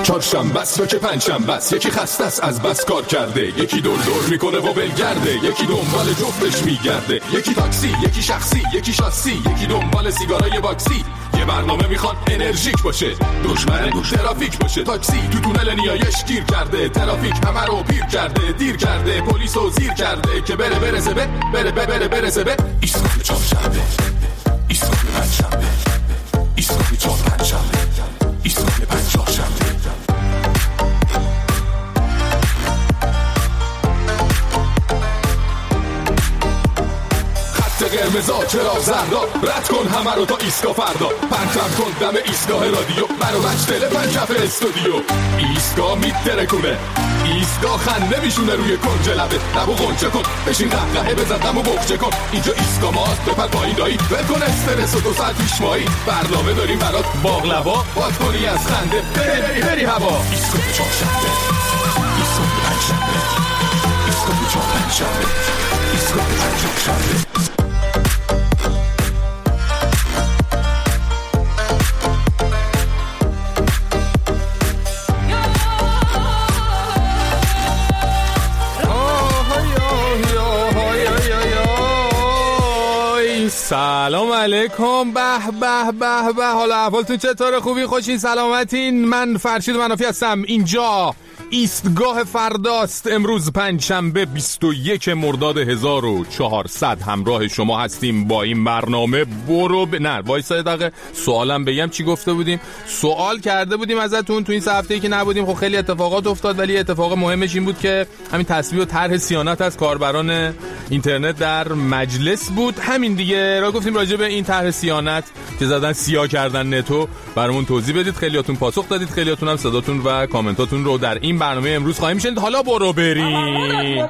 چهارشنبه است یا که پنجشنبه است، یکی خسته است از بس کار کرده، یکی دور دور میکنه و ولگرده، یکی دنبال جفتش میگرده، یکی تاکسی، یکی شخصی، یکی شاسی، یکی دنبال سیگارای باکسی. یه برنامه میخواد انرژیک باشه، دشمن ترافیک باشه. تاکسی تو تونل نیایش گیر کرده، ترافیک همه رو پیر کرده، دیر کرده، پلیسو زیر کرده که برسه به ایستگاه چهارشنبه، ایستگاه پنجشنبه، ایستگاه چهارشنبه، ایستگاه پنجشنبه. قرمزا چرا زردا، رد کن همه رو تا ایستگاه فردا، پرچم کن دم ایستگاه رادیو، برو مجدل پنجف استودیو. ایستگاه میترکونه، ایستگاه خنده میشونه روی کنج لبه، لبو غنچه کن، بشین قهقهه بزن دمو بخچه کن. اینجا ایستگاه ماست، بپر پایین دایی، ول کن استرس و 2 ساعت پیش مایی. برنامه داریم برات باقلوا، باد کنی از خنده بری هوا. ایستگاه چهارشنبه، ایستگاه پنجشنبه، ایستگاه چهارشنبه، ایستگاه پنجشنبه. سلام علیکم. به به به به، حالا احوالتون چطوره؟ خوبی؟ خوشین؟ سلامتین؟ من فرشید منافی هستم. اینجا ایستگاه فرداست. امروز پنجشنبه 21 مرداد 1400 همراه شما هستیم با این برنامه. نه وایسا دقیقه سوالم بگم چی گفته بودیم. سوال کرده بودیم ازتون تو این هفته‌ای که نبودیم. خب خیلی اتفاقات افتاد، ولی اتفاق مهمش این بود که همین تصویب و طرح صیانت از کاربران اینترنت در مجلس بود. همین دیگه را گفتیم راجع به این طرح صیانت که زدن سیاه کردن نتو برامون توضیح بدید. خیلیاتون پاسخ دادید، خیلیاتون هم صداتون و کامنتاتون رو در این برنامه امروز خواهیم شنید. حالا برو بریم.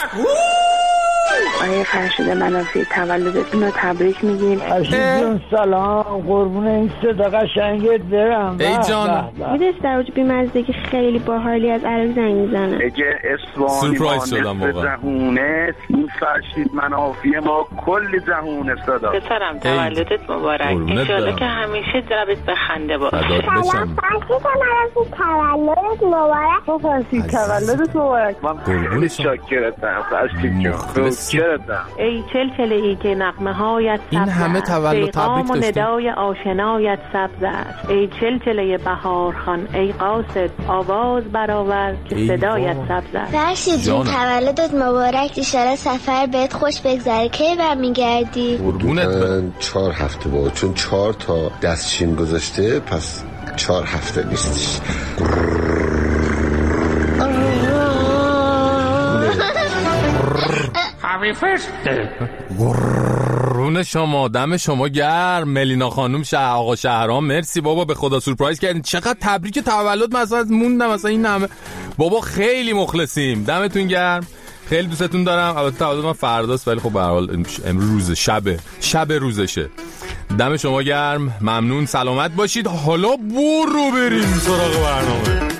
آیه فرشید منافی، تولدتون رو تبریک میگیم. فرشید سلام، قربون این صدا قشنگت برم. ای جان میدونی در وجه بی‌مزدگی خیلی باحالی از عراق زنگ میزنه. اگه اسوانی ما جهونه، این فرشید منافی ما کل جهونه صدا. پسرم تولدت مبارک، انشالله که همیشه لبت بخنده باشه. سلام فرشید منافی، تولدت مبارک. فرشید تولدت مبارک. من خیلی شاکرتم فرشید جان، ای چلچله‌ای که نغمه هایت سبز، این همه تولد تبریک و ندای آشنایت سبز است. ای چلچله بهار خان، ای قاصد آواز برآور که صدایت سبز است. فرشید جون تولدت مبارک، ان سفر بهت خوش بگذره. کی برمیگردی؟ من 4 هفته بود، چون 4 تا دستشین گذاشته، پس 4 هفته نیستش. قربون شما، دم شما گرم. ملینا خانم، آقا شهرام، مرسی بابا، به خدا سورپرایز کردین. چقدر تبریک تولد مثلا موندم مثلا این همه. بابا خیلی مخلصیم، دمتون گرم، خیلی دوستتون دارم. البته تولد من فرداست، ولی خب به هر حال امروز روز شب روزشه. دم شما گرم، ممنون، سلامت باشید. حالا برو بریم سراغ برنامه.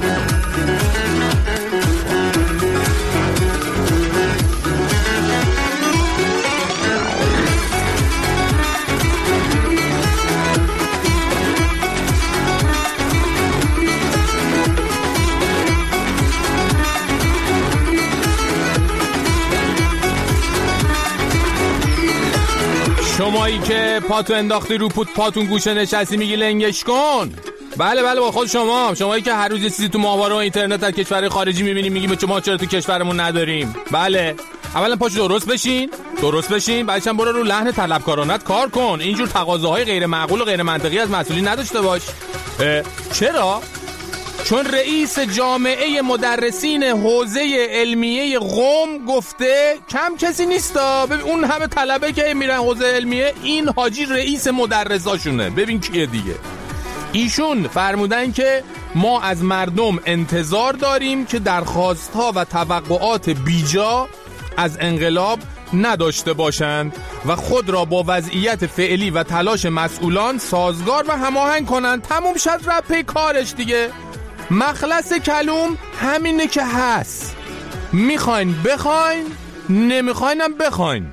شمایی که پاتو انداختی رو پاتون گوشه نشستی میگی لنگش کن. بله با خود شمایی که هر روز یه چیزی تو ماهواره و اینترنت از کشور خارجی میبینی میگی ما چرا تو کشورمون نداریم. بله، اولا پاشو درست بشین، بعدش هم برو رو لحن طلبکارانت کار کن. اینجور تقاضاهای غیر معقول و غیر منطقی از مسئولین نداشته باش. چرا؟ چون رئیس جامعه مدرسین حوزه علمیه قم گفته کم کسی نیستا. ببین اون همه طلبه که میرن حوزه علمیه، این حاجی رئیس مدرساشونه. ببین کیه دیگه. ایشون فرمودن که ما از مردم انتظار داریم که درخواست‌ها و توقعات بیجا از انقلاب نداشته باشند و خود را با وضعیت فعلی و تلاش مسئولان سازگار و هماهنگ کنند. تموم شد رپه کارش دیگه. مخلص کلوم همینه که هست. میخواین بخواین، نمیخواینم بخواین.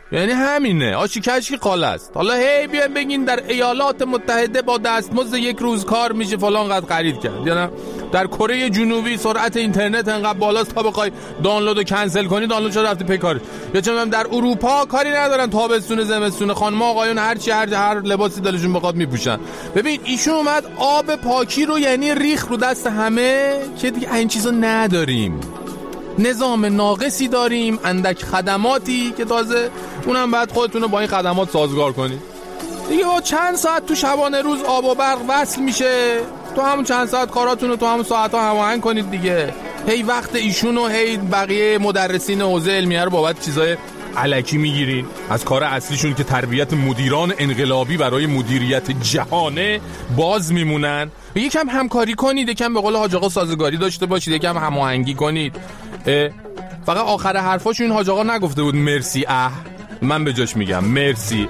یعنی همینه، آشی کشکی قاله است. حالا هی بیان بگین در ایالات متحده با دستمزد 1 روز کار میشه فلان قد خرید کرد، یا نه در کره جنوبی سرعت اینترنت انقدر بالاست تا بخوای دانلود رو کنسل کنی دانلود شده رفته پی کارش، یا چه می‌دونم در اروپا کاری ندارن تابستون زمستون خانم‌ها آقایون هر لباسی دلشون بخواد میپوشن. ببین ایشون اومد آب پاکی رو یعنی ریخ رو دست همه که دیگه این چیزا نداریم. نظام ناقصی داریم، اندک خدماتی که تازه اونم بعد خودتون رو با این خدمات سازگار کنید دیگه. با چند ساعت تو شبانه روز آب و برق وصل میشه، تو همون چند ساعت کاراتون رو تو همون ساعت‌ها هماهنگ کنید دیگه. هی وقت ایشون و هی بقیه مدرسین حوزه علمیه رو بابت چیزای الکی میگیرین از کار اصلیشون که تربیت مدیران انقلابی برای مدیریت جهانه باز میمونن. یکم همکاری کنید، یکم به قول حاج آقا سازگاری داشته باشید، یکم هماهنگی کنید. فقط آخر حرفاشون حاج آقا نگفته بود مرسی من به جاش میگم مرسی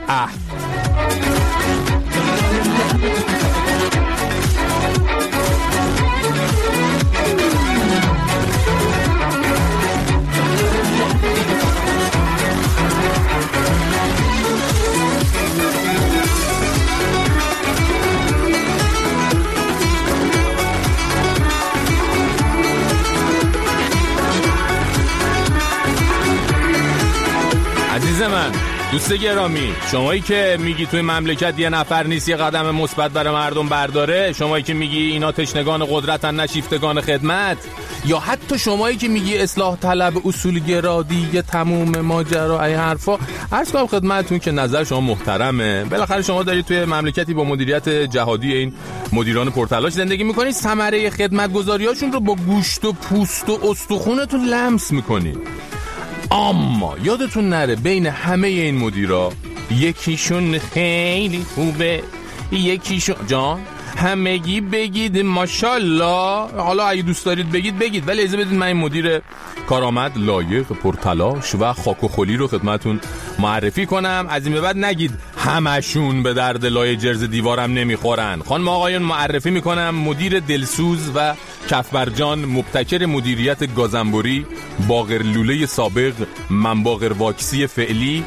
عزیز من، دوست گرامی، شمایی که میگی توی مملکت یه نفر نیست یه قدم مثبت برای مردم برداره، شمایی که میگی اینا تشنگان قدرتن نه شیفتگان خدمت، یا حتی شمایی که میگی اصلاح طلب اصولگرا دیگه تموم ماجرا، این حرفا، عرض کنم خدمتتون که نظر شما محترمه. بالاخره شما دارید توی مملکتی با مدیریت جهادی این مدیران پرتلاش زندگی میکنید، ثمره خدمتگزاریاشون رو با گوشت و پوست و استخونتون لمس میکنید. اما یادتون نره بین همه این مدیرا یکیشون خیلی خوبه، یکیشون جان همگی بگید ماشاءالله. حالا اگه دوست دارید بگید، ولی اجازه بدید من این مدیر کارآمد لایق پرتلاش و خاک و خلی رو خدمتتون معرفی کنم. از این به بعد نگید همشون به درد لای جرز دیوارم نمیخورن. خانم آقایون معرفی میکنم مدیر دلسوز و کفبرجان، مبتکر مدیریت گازنبوری، باقر لوله سابق، منباقر واکسی فعلی.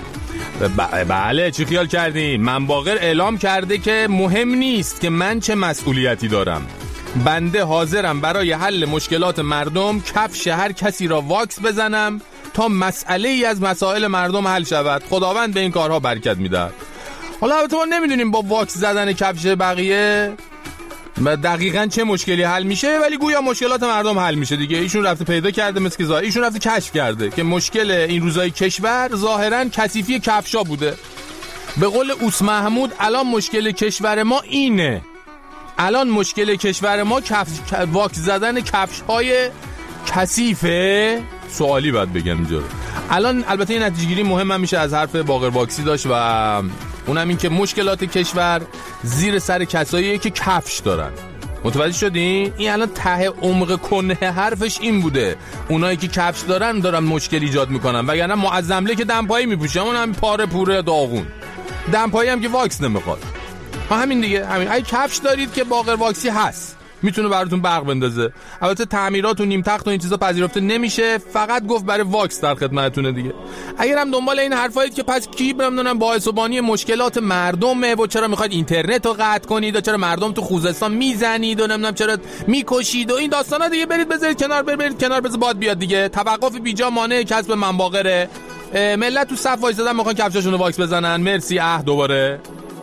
بله چی خیال کردین؟ منباقر اعلام کرده که مهم نیست که من چه مسئولیتی دارم، بنده حاضرم برای حل مشکلات مردم کفش هر کسی را واکس بزنم تا مسئله ای از مسائل مردم حل شود. خداوند به این کارها برکت میدهد. حالا البته ما نمیدونیم با واکس زدن کفش بقیه دقیقاً چه مشکلی حل میشه، ولی گویا مشکلات مردم حل میشه دیگه. ایشون رفته پیدا کرده، مثل که ظاهر ایشون رفته کشف کرده که مشکل این روزای کشور ظاهراً کثیفی کفشا بوده. به قول اوس محمود الان مشکل کشور ما اینه، الان مشکل کشور ما واکس زدن کفش‌های کثیفه. سوالی باید بگم اینجا الان. البته این نتیجه گیری مهم میشه از حرف باقر واکسی داشت و اونم این که مشکلات کشور زیر سر کساییه که کفش دارن. متوجه شدین؟ این الان ته عمق کنه حرفش این بوده، اونایی که کفش دارن مشکل ایجاد میکنن، وگرنه معظمله که دمپایی میپوشه، اونم پاره پوره داغون، دمپایی هم که واکس نمیخواد. همین دیگه، همین. اگه کفش دارید که باقر واکسی هست میتونه براتون برق بندازه. البته تعمیرات و نیم تخت و این چیزا پذیرفته نمیشه، فقط گفت برای واکس در خدمتتونه دیگه. اگرم دنبال این حرفایید که پس کی نمیدونم باعث و بانی مشکلات مردمه و چرا میخواید اینترنت رو قطع کنید و چرا مردم تو خوزستان میزنید و نمیدونم چرا میکشید و این داستانا دیگه، برید بذارید کنار، برید کنار، بذار باد بیاد دیگه. توقف بیجا مانع کسب منباقره. ملت تو صف وایسادن میخوان کفشاشون رو واکس بزنن. مرسی. دوباره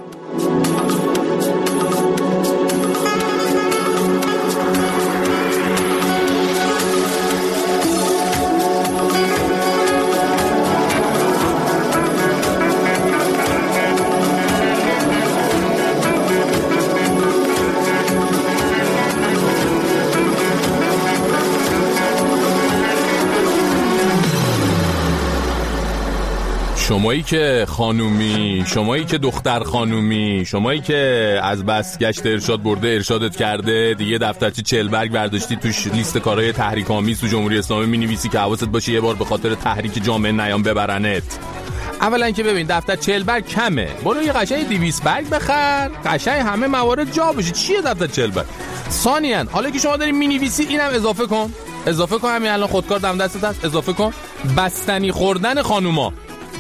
شمایی که خانومی، شمایی که دختر خانومی، شمایی که از بس گشت ارشاد برده ارشادت کرده دیگه دفترچه 40 برگ برداشتی توش لیست کارهای تحریک آمیز تو جمهوری اسلامی می‌نویسی که حواست باشه یه بار به خاطر تحریک جامعه نیام ببرنت. اولا که ببین دفتر 40 برگ کمه، برو یه قشنگ 200 برگ بخر، قشنگ همه موارد جا بشه. چیه دفتر 40 برگ؟ ثانیاً حالا که شما داری می‌نویسی اینم اضافه کن همین الان خودکار دم دستت هست، اضافه کن بستنی خوردن خانوما.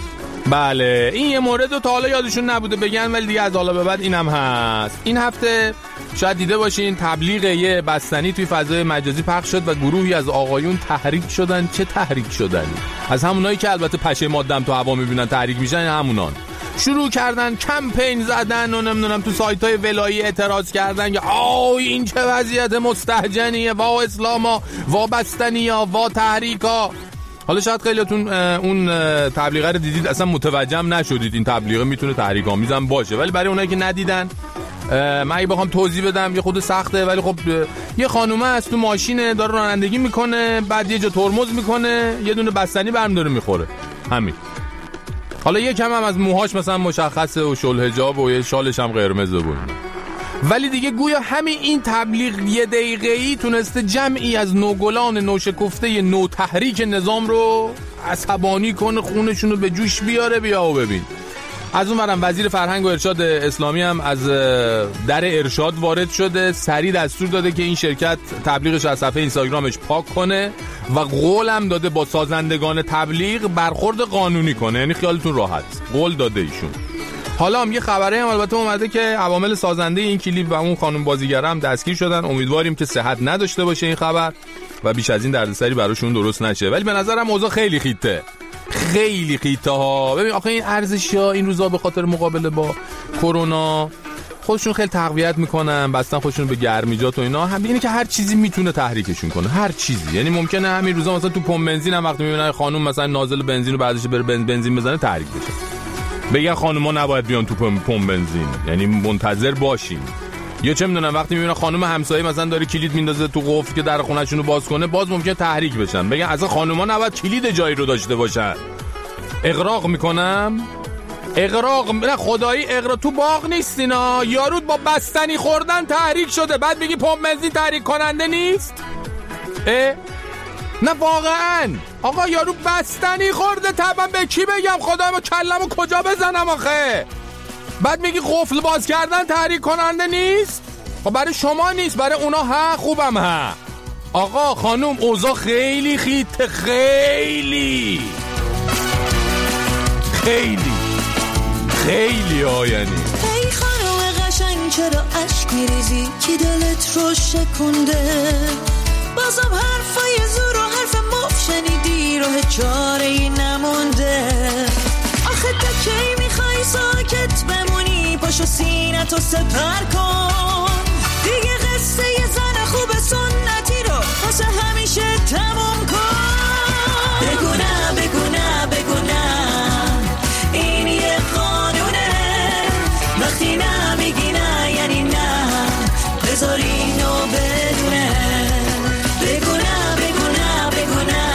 بله این یه مورد رو تا حالا یادشون نبوده بگن، ولی دیگه از حالا به بعد اینم هست. این هفته شاید دیده باشین تبلیغ یه بستنی توی فضای مجازی پخش شد و گروهی از آقایون تحریک شدن. چه تحریک شدن؟ از همونایی که البته پشه مادم تو هوا میبینن تحریک میشن، همونان شروع کردن کمپین زدن و نمیدونم تو سایت‌های ولایی اعتراض کردن که این چه وضعیت مستهجنیه، وا اسلاما، وا بستنیا، وا تحریکا. حالا شاید خیلیاتون اون تبلیغه رو دیدید اصلا متوجه هم نشدید این تبلیغه میتونه تحریک آمیز هم باشه، ولی برای اونایی که ندیدن من اگه بخوام توضیح بدم یه خود سخته، ولی خب یه خانومه از تو ماشین داره رانندگی میکنه، بعد یه جا ترمز میکنه، یه دونه بستنی برم داره میخوره، همین. حالا یکم هم از موهاش مثلا مشخصه و شل حجاب و یه شالش هم قرمزه بود، ولی دیگه گویا همین این تبلیغ یه دقیقه‌ای تونسته جمعی از نوگلان نوشکفته نو تحریک نظام رو عصبانی کنه، خونشون رو به جوش بیاره. بیا و ببین. از اون برم وزیر فرهنگ و ارشاد اسلامی هم از در ارشاد وارد شده، سریع دستور داده که این شرکت تبلیغش از صفحه اینستاگرامش پاک کنه و قول هم داده با سازندگان تبلیغ برخورد قانونی کنه. یعنی خیالتون راحت، قول داده ایشون. حالا هم یه خبره هم البته اومده که عوامل سازنده این کلیپ و اون خانم بازیگره هم دستگیر شدن. امیدواریم که صحت نداشته باشه این خبر و بیش از این دردسری براشون درست نشه، ولی به نظرم اوضاع خیلی خیته، خیلی خیته ها. ببین آخه این ارزشی‌ها این روزا به خاطر مقابله با کرونا خودشون خیلی تقویت میکنن، بستن خودشون به گرمیجات و اینا. هم اینه که هر چیزی میتونه تحریکشون کنه، هر چیزی. یعنی ممکنه همین روزا مثلا تو پمپ بنزین هم وقتی میبینن خانم مثلا نازل بنزین رو بعدش بره بنزین بزنه تحریک بشه، بگن خانوما نباید بیان تو پمپ بنزین، یعنی منتظر باشیم. یا چه میدونم وقتی میبینن خانم همسایه مثلا داره کلید میندازه تو قفل که در خونه‌شون رو باز کنه، باز ممکنه تحریک بشن، بگن اصلا خانوما نباید کلید جایی رو داشته باشن. اغراق میکنم، اغراق نه خدایی، اغراق تو باغ نیستینا، یارو با بستنی خوردن تحریک شده، بعد میگی پمپ بنزین تحریک کننده نیست؟ نه واقعا آقا، یارو بستنی خورده، طبعا به کی بگم خدایم کلمو کجا بزنم آخه؟ بعد میگی قفل باز کردن تحریک کننده نیست؟ خب برای شما نیست، برای اونا ها، خوبم ها. آقا خانوم اوضاع خیلی خیته، خیلی خیلی خیلی یعنی ای خانم قشنگ چرا اشک میریزی، کی دلت رو شکونده؟ بازم حرفای زور و حرف مف شنیدی، راه چاره‌ای نمونده. آخه تا کی میخوای ساکت بمونی؟ پاشو سینه‌تو سپر کن دیگه، قصه یه زن خوب سنتی رو واسه همیشه تموم کن. بگو نه بگو نه بگو نه، این یه قانونه، وقتی نه میگی نه یعنی نه، بذار اینو بدونه. بگو نه بگو نه بگو نه،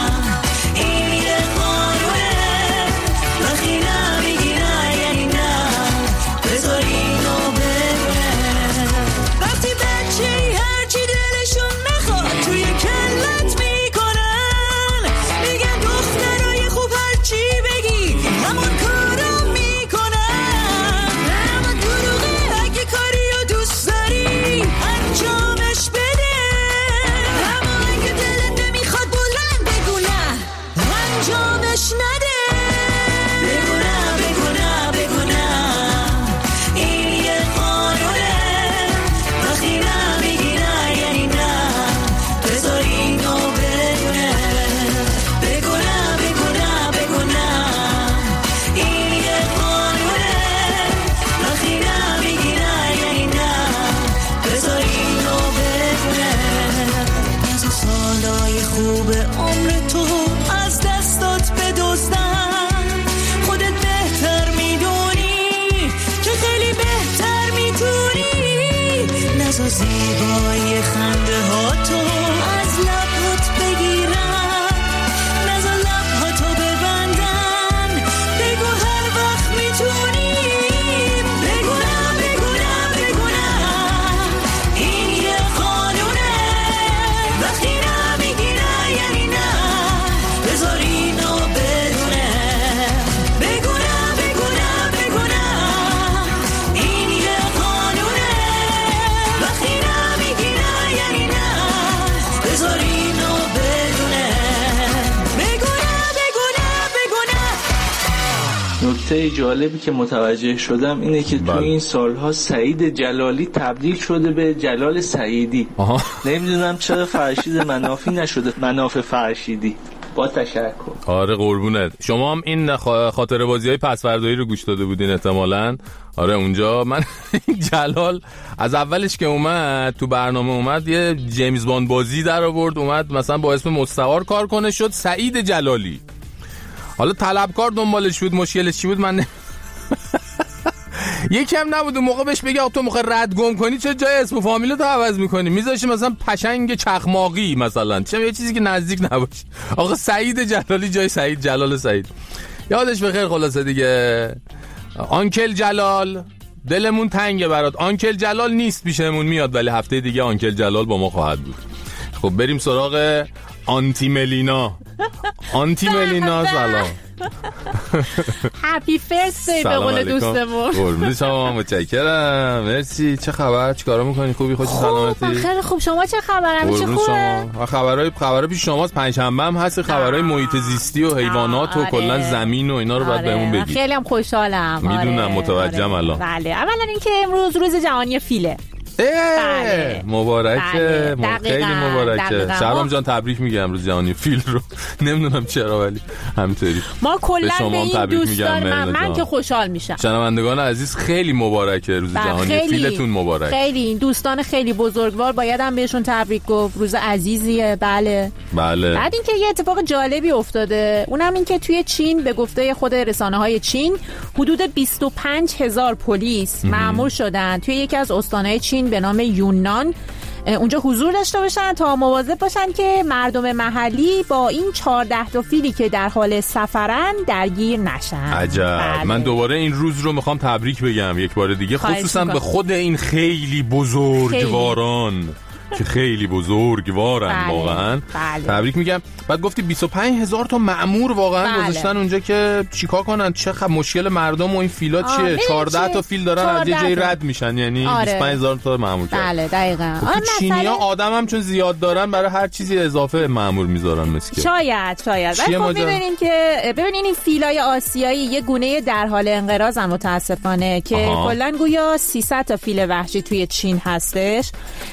این یه قانونه، وقتی نه میگی نه یعنی نه، بذار اینو بدونه. وقتی بچه‌ای هرچی دلشون میخواد توی کلت میکنن، میگن دخترای خوب هرچی بگی همون کارو میکنن. اما دروغه، اگه کاریو دوست داری انجامش بده، اما اگه دلت نمیخواد بلند بگو نه، انجامش نده. بگو نه بگو نه بگو نه، این یه قانونه، وقتی نه میگی نه یعنی نه، بذار اینو بدونه. بگو نه بگو نه بگو نه، این یه قانونه، وقتی نه میگی نه یعنی نه، بذار اینو بدونه. از سالای خوب عمر تو از دستات بدزدن، خودت بهتر میدونی که خیلی بهتر میتونی. نزا زیبای خنده ها تو از لبات بگیرن، نزا لبهاتو ببندن، بگو هر وقت میتونی. بگو نه بگو نه بگو نه، این یه قانونه، وقتی نه میگی نه یعنی نه، بذار اینو بدونه. بگو نه بگو نه بگو نه، این یه قانونه، وقتی نه نکته جالبی که متوجه شدم اینه که تو این سالها سعید جلالی تبدیل شده به جلال سعیدی. نمیدونم چرا فرشید منافی نشده مناف فرشیدی. با تشکر. آره قربونت. شما هم این خاطره بازی‌های پسوردایی رو گوش داده بودین احتمالاً. آره اونجا من جلال از اولش که اومد تو برنامه اومد یه جیمز باند بازی در آورد، اومد مثلا با اسم مستعار کار کنه، شد سعید جلالی. حالا طلبکار دنبالش بود، مشکلش چی بود من یکم نبود اون موقع بهش بگه آقا تو موقع رد گم کنی چه جای اسم و فامیلتو عوض میکنی، میذاشی مثلا پشنگ چخماقی مثلا، چه یه چیزی که نزدیک نباشه. آقا سعید جلالی جای سعید جلال سعید. یادش بخیر. خلاصه دیگه آنکل جلال دلمون تنگه برات. آنکل جلال نیست پیشمون میاد، ولی هفته دیگه آنکل جلال با ما خواهد بود. خب بریم سراغ آنتی ملینا. آنتی ملینا سلام. هپی فرست به قول دوستمون. قربون شما، متشکرم. مرسی. چه خبر؟ چیکارا میکنی؟ خوبی؟ خوشی سلامتی؟ خیلی خوب. شما چه خبر؟ همه چی خوبه؟ خبرای پیش شماست. پنجشنبه هم هست، خبرای محیط زیستی و حیوانات و کلا زمین و اینا رو بعد بهمون بگی. خیلی هم خوشحالم. میدونم متوجهم الان. بله. اولا اینکه امروز روز جهانی فیله. بله. مبارکه. خیلی مبارکه. شهرام جان تبریک میگم امروز جهانی فیل رو. نمیدونم چرا ولی همینطوری ما کلا به این دوستان من که خوشحال میشم. شنوندگان عزیز خیلی مبارکه روز جهانی فیلتون مبارک. خیلی این دوستان خیلی بزرگوار بایدم بهشون تبریک گفت. روز عزیزیه. بله. بعد اینکه یه اتفاق جالبی افتاده، اونم این که توی چین به گفته خود رسانه‌های چین حدود 25,000 پلیس مأمور شدن توی یکی از استان‌های چین به نام یوننان اونجا حضور داشته باشن تا مواظب باشن که مردم محلی با این 14 تا فیلی که در حال سفرن درگیر نشن. عجب. بله. من دوباره این روز رو میخوام تبریک بگم یک بار دیگه، خصوصا به خود این خیلی بزرگواران که خیلی بزرگوارن. واقعا تبریک میگم. بعد گفتی 25,000 تا مأمور واقعا گذاشتن اونجا که چیکار کنن، چه مشکل مردم و این فیلا چیه؟ 14 تا فیل دارن از یه جایی رد میشن، یعنی 25,000 تا مأمور کردن. بله دقیقاً. چینی‌ها آدم هم چون زیاد دارن برای هر چیزی اضافه مأمور میذارن مثل شاید. ولی خب می‌بینین که ببینین این فیلای آسیایی یه گونه در حال انقراضن متاسفانه که کلاً گویا 300 تا فیل وحشی توی چین هستش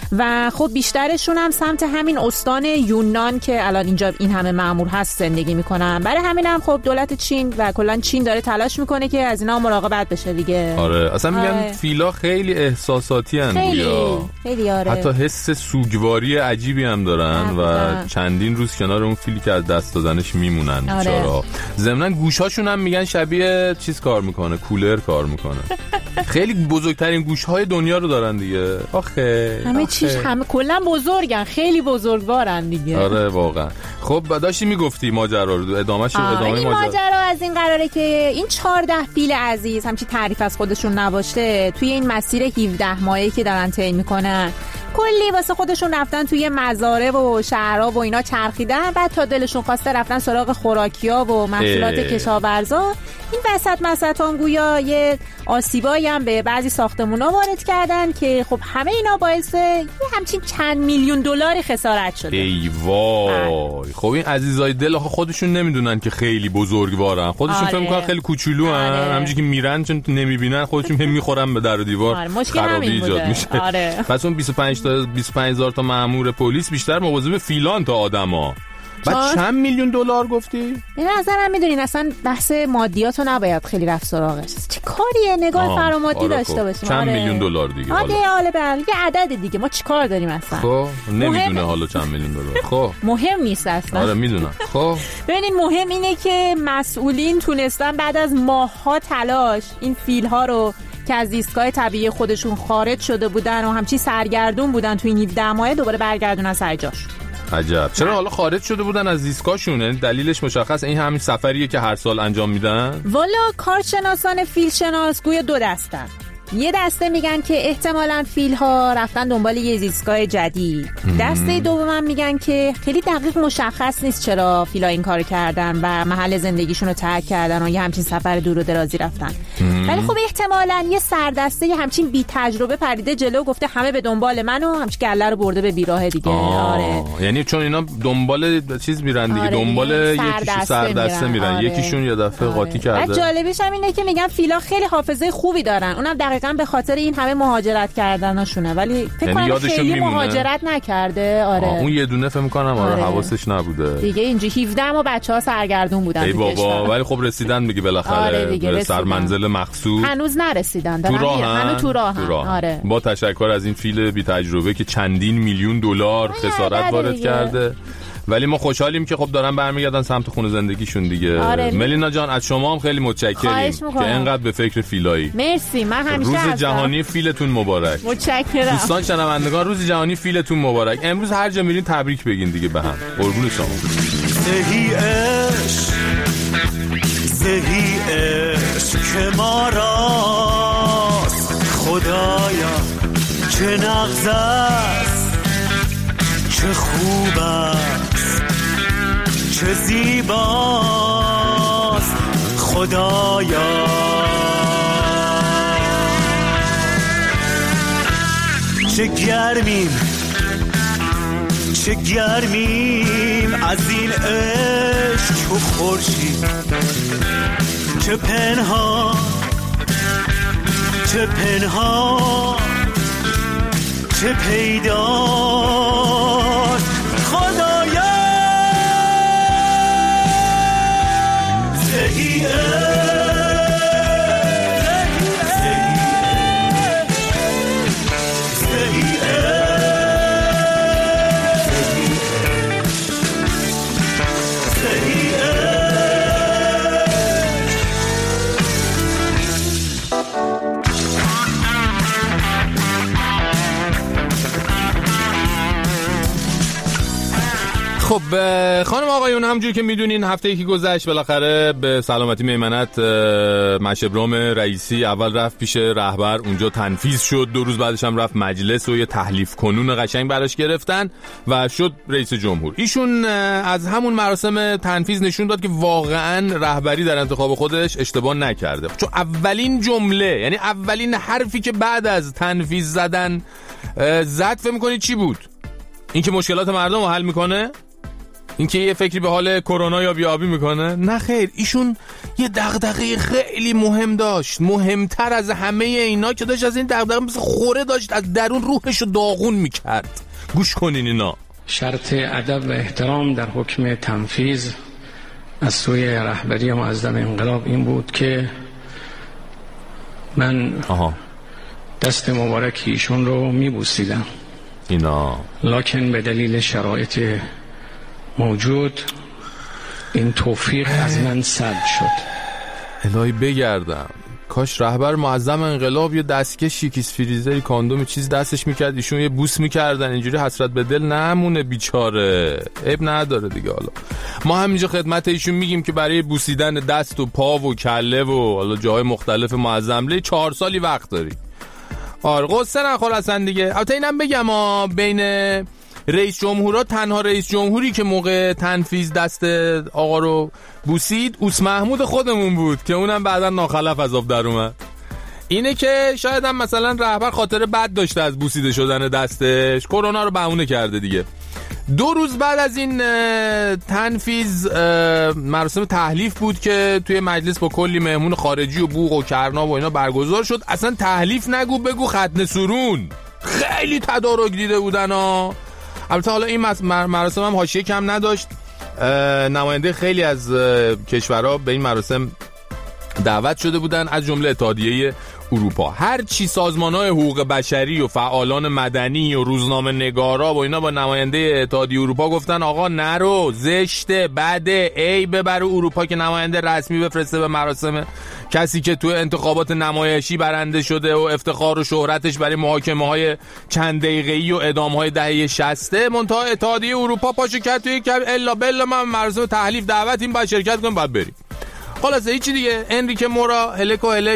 و خب بیشترشون هم سمت همین استان یوننان که الان اینجا این همه مأمور هست زندگی میکنن. برای همین هم خب دولت چین و کلا چین داره تلاش میکنه که از اینا مراقبت بشه دیگه. آره اصلا میگن فیلا خیلی احساساتی ان خیلی آره. حتی حس سوگواری عجیبی هم دارن و چندین روز کنار اون فیلی که از دست دادنش میمونن. آره. ضمن گوشاشون هم میگن شبیه چیز کار میکنه، کولر کار میکنه. خیلی بزرگترین گوشهای دنیا رو دارن دیگه. آخه همه چیز همه کلا بزرگن، خیلی بزرگوارن دیگه. آره واقعا. خب داشتی میگفتی ماجرا رو، ادامه ماجرا از این قراره که این 14 فیل عزیز همچین تعریف از خودشون نباشه، توی این مسیر 17 ماهه‌ای که دارن طی میکنن کلی واسه خودشون رفتن توی مزارع و شهرها و اینا چرخیدن، بعد تا دلشون خواسته رفتن سراغ خوراکی‌ها و محصولات کشاورزا. این وسط گویا یه آسیبایی هم به بعضی ساختمونا وارد کردن که خب همه اینا باعث همچین چند میلیون دلاری خسارت شده. ای وای. خب این عزیزای دل خودشون نمیدونن که خیلی بزرگوارن، خودشون فکر می‌کنن خیلی کوچولو ان. همینجوری که میرن چون نمیبینن خودشون میخورن به در و دیوار. خرابی ایجاد میشه. پس اون 25,000 تا مأمور پلیس بیشتر مواظب فیلان تا آدما. بعد چند میلیون دلار گفتی؟ به نظرم میدونین اصلا بحث مادیاتو نباید خیلی رفت سراغش. چه کاریه؟ نگاه فرامادی داشته باشیم. چند میلیون دلار دیگه. حالا یه عدد دیگه ما چیکار داریم اصلا؟ خب نمیدونه حالا چند میلیون دلار. خب مهم نیست اصلا. آره میدونم. خب ببینین مهم اینه که مسئولین تونستن بعد از ماه‌ها تلاش این فیل‌ها رو که از زیستگاه طبیعی خودشون خارج شده بودن و همچی سرگردون بودن توی این 17 ماه دوباره برگردونن سر جاش. عجب. چرا حالا خارج شده بودن از زیستگاهشون؟ یعنی دلیلش مشخص این همین سفریه که هر سال انجام میدن؟ والا کارشناسان فیلشناس گویا دو دستن. یه دسته میگن که احتمالاً فیل‌ها رفتن دنبال یه زیستگاه جدید. دسته دوم میگن که خیلی دقیق مشخص نیست چرا فیل‌ها این کارو کردن و محل زندگیشون رو ترک کردن و یه همچین سفر دور و درازی رفتن. ولی خب احتمالاً یه سردسته یه همچین بی تجربه پریده جلو و گفته همه به دنبال من و همچین گله رو برده به بیراه دیگه. آره. یعنی چون اینا دنبال چیز میرن دیگه، دنبال یکی سردسته میرن. یکیشون یه دفعه قاطی کرده. بعد جالبش هم اینه که میگن فیل‌ها خیلی حافظه خوبی دارن. اونم دقیقاً به خاطر این همه مهاجرت کردنشونه، ولی فکر کنم خیلی مهاجرت نکرده. آره اون یه دونه فکر می‌کنم حواسش نبوده دیگه. اینجا 17 ما بچه‌ها سرگردون بودن. ای بابا، ولی خب رسیدن میگه بالاخره به سرمنزل مقصود. هنوز نرسیدن، هنوز تو راهن. آره. با تشکر از این فیل بی تجربه که چندین میلیون دلار خسارت وارد کرده. ولی ما خوشحالیم که خب دارن برمیگردن سمت خونه زندگیشون دیگه. ملینا جان از شما هم خیلی متشکریم که اینقدر به فکر فیلایی. مرسی. من همیشه روز جهانی فیلتون مبارک. متشکرم دوستان شنوندگان، روز جهانی فیلتون مبارک. امروز هر جا میرین تبریک بگین دیگه به هم. قربون شما. زهی عشق که ما راست، خدایا چه نغز است، چه خوب است، چه زیباست، خدایا چه گرمیم از این عشق و خورشید، چه پنهان چه پیداست، خدایا زهی خب خانم آقایون، همونجوری که میدونین هفته که گذشت بالاخره به سلامتی میمنت مشبرام رئیسی اول رفت پیش رهبر، اونجا تنفیذ شد. 2 روز بعدش هم رفت مجلس و یه تحلیف کنون قشنگ براش گرفتن و شد رئیس جمهور. ایشون از همون مراسم تنفیذ نشون داد که واقعا رهبری در انتخاب خودش اشتباه نکرده، چون اولین جمله، یعنی اولین حرفی که بعد از تنفیذ زدن زد، فکر می‌کنید چی بود؟ اینکه مشکلات مردم رو حل میکنه؟ اینکه یه فکری به حال کرونا یا بیابی میکنه؟ نه خیر، ایشون یه دغدغه خیلی مهم داشت، مهمتر از همه اینا که داشت از این دغدغه مثل خوره داشت از درون روحش رو داغون میکرد. گوش کنین اینا. شرط ادب و احترام در حکم تنفیذ از سوی رهبری معظم انقلاب این بود که من دست مبارک ایشون رو میبوسیدم، لکن به دلیل شرایط موجود این توفیق از من سلب شد. الهی بگردم کاش رهبر معظم انقلاب یه دستکشی، کیس فریزری، کاندوم چیز دستش میکرد، ایشون یه بوس میکردن، اینجوری حسرت به دل نمونه بیچاره. عیب نداره دیگه. حالا ما همینجا خدمت ایشون میگیم که برای بوسیدن دست و پا و کله و حالا جاهای مختلف معظم 4 سالی وقت داری. آره قصه نخور اصلا دیگه. البته اینم بگم بین رئیس جمهورها تنها رئیس جمهوری که موقع تنفیذ دست آقا رو بوسید اوس محمود خودمون بود که اونم بعدا ناخلف از آب در اومد. اینه که شاید هم مثلا رهبر خاطر بد داشته از بوسیده شدن دستش، کرونا رو بهونه کرده دیگه. 2 روز بعد از این تنفیذ مراسم تحلیف بود که توی مجلس با کلی مهمون خارجی و بوق و کرنا و اینا برگزار شد. اصلا تحلیف نگو بگو ختنه سرون، خیلی تدارک دیده بودن ها. البته حالا این مراسم هم حاشیه کم نداشت. نماینده خیلی از کشورها به این مراسم دعوت شده بودن، از جمله اتحادیه اروپا. هر چی سازمان‌های حقوق بشری و فعالان مدنی و روزنامه نگارا و اینا با نماینده اتحادیه اروپا گفتن آقا نرو، زشته، بده، ای ببره اروپا که نماینده رسمی بفرسته به مراسم کسی که تو انتخابات نمایشی برنده شده و افتخار و شهرتش برای محاکمه‌های چند دقیقه‌ای و اعدام‌های دهه 60. منتها اتحادیه اروپا پاشو کرد توی الا بلا من مراسم تحلیف دعوت این با شرکت کنم بعد بریم. خلاصه هیچی دیگه. انریکه مورا هلک و هلک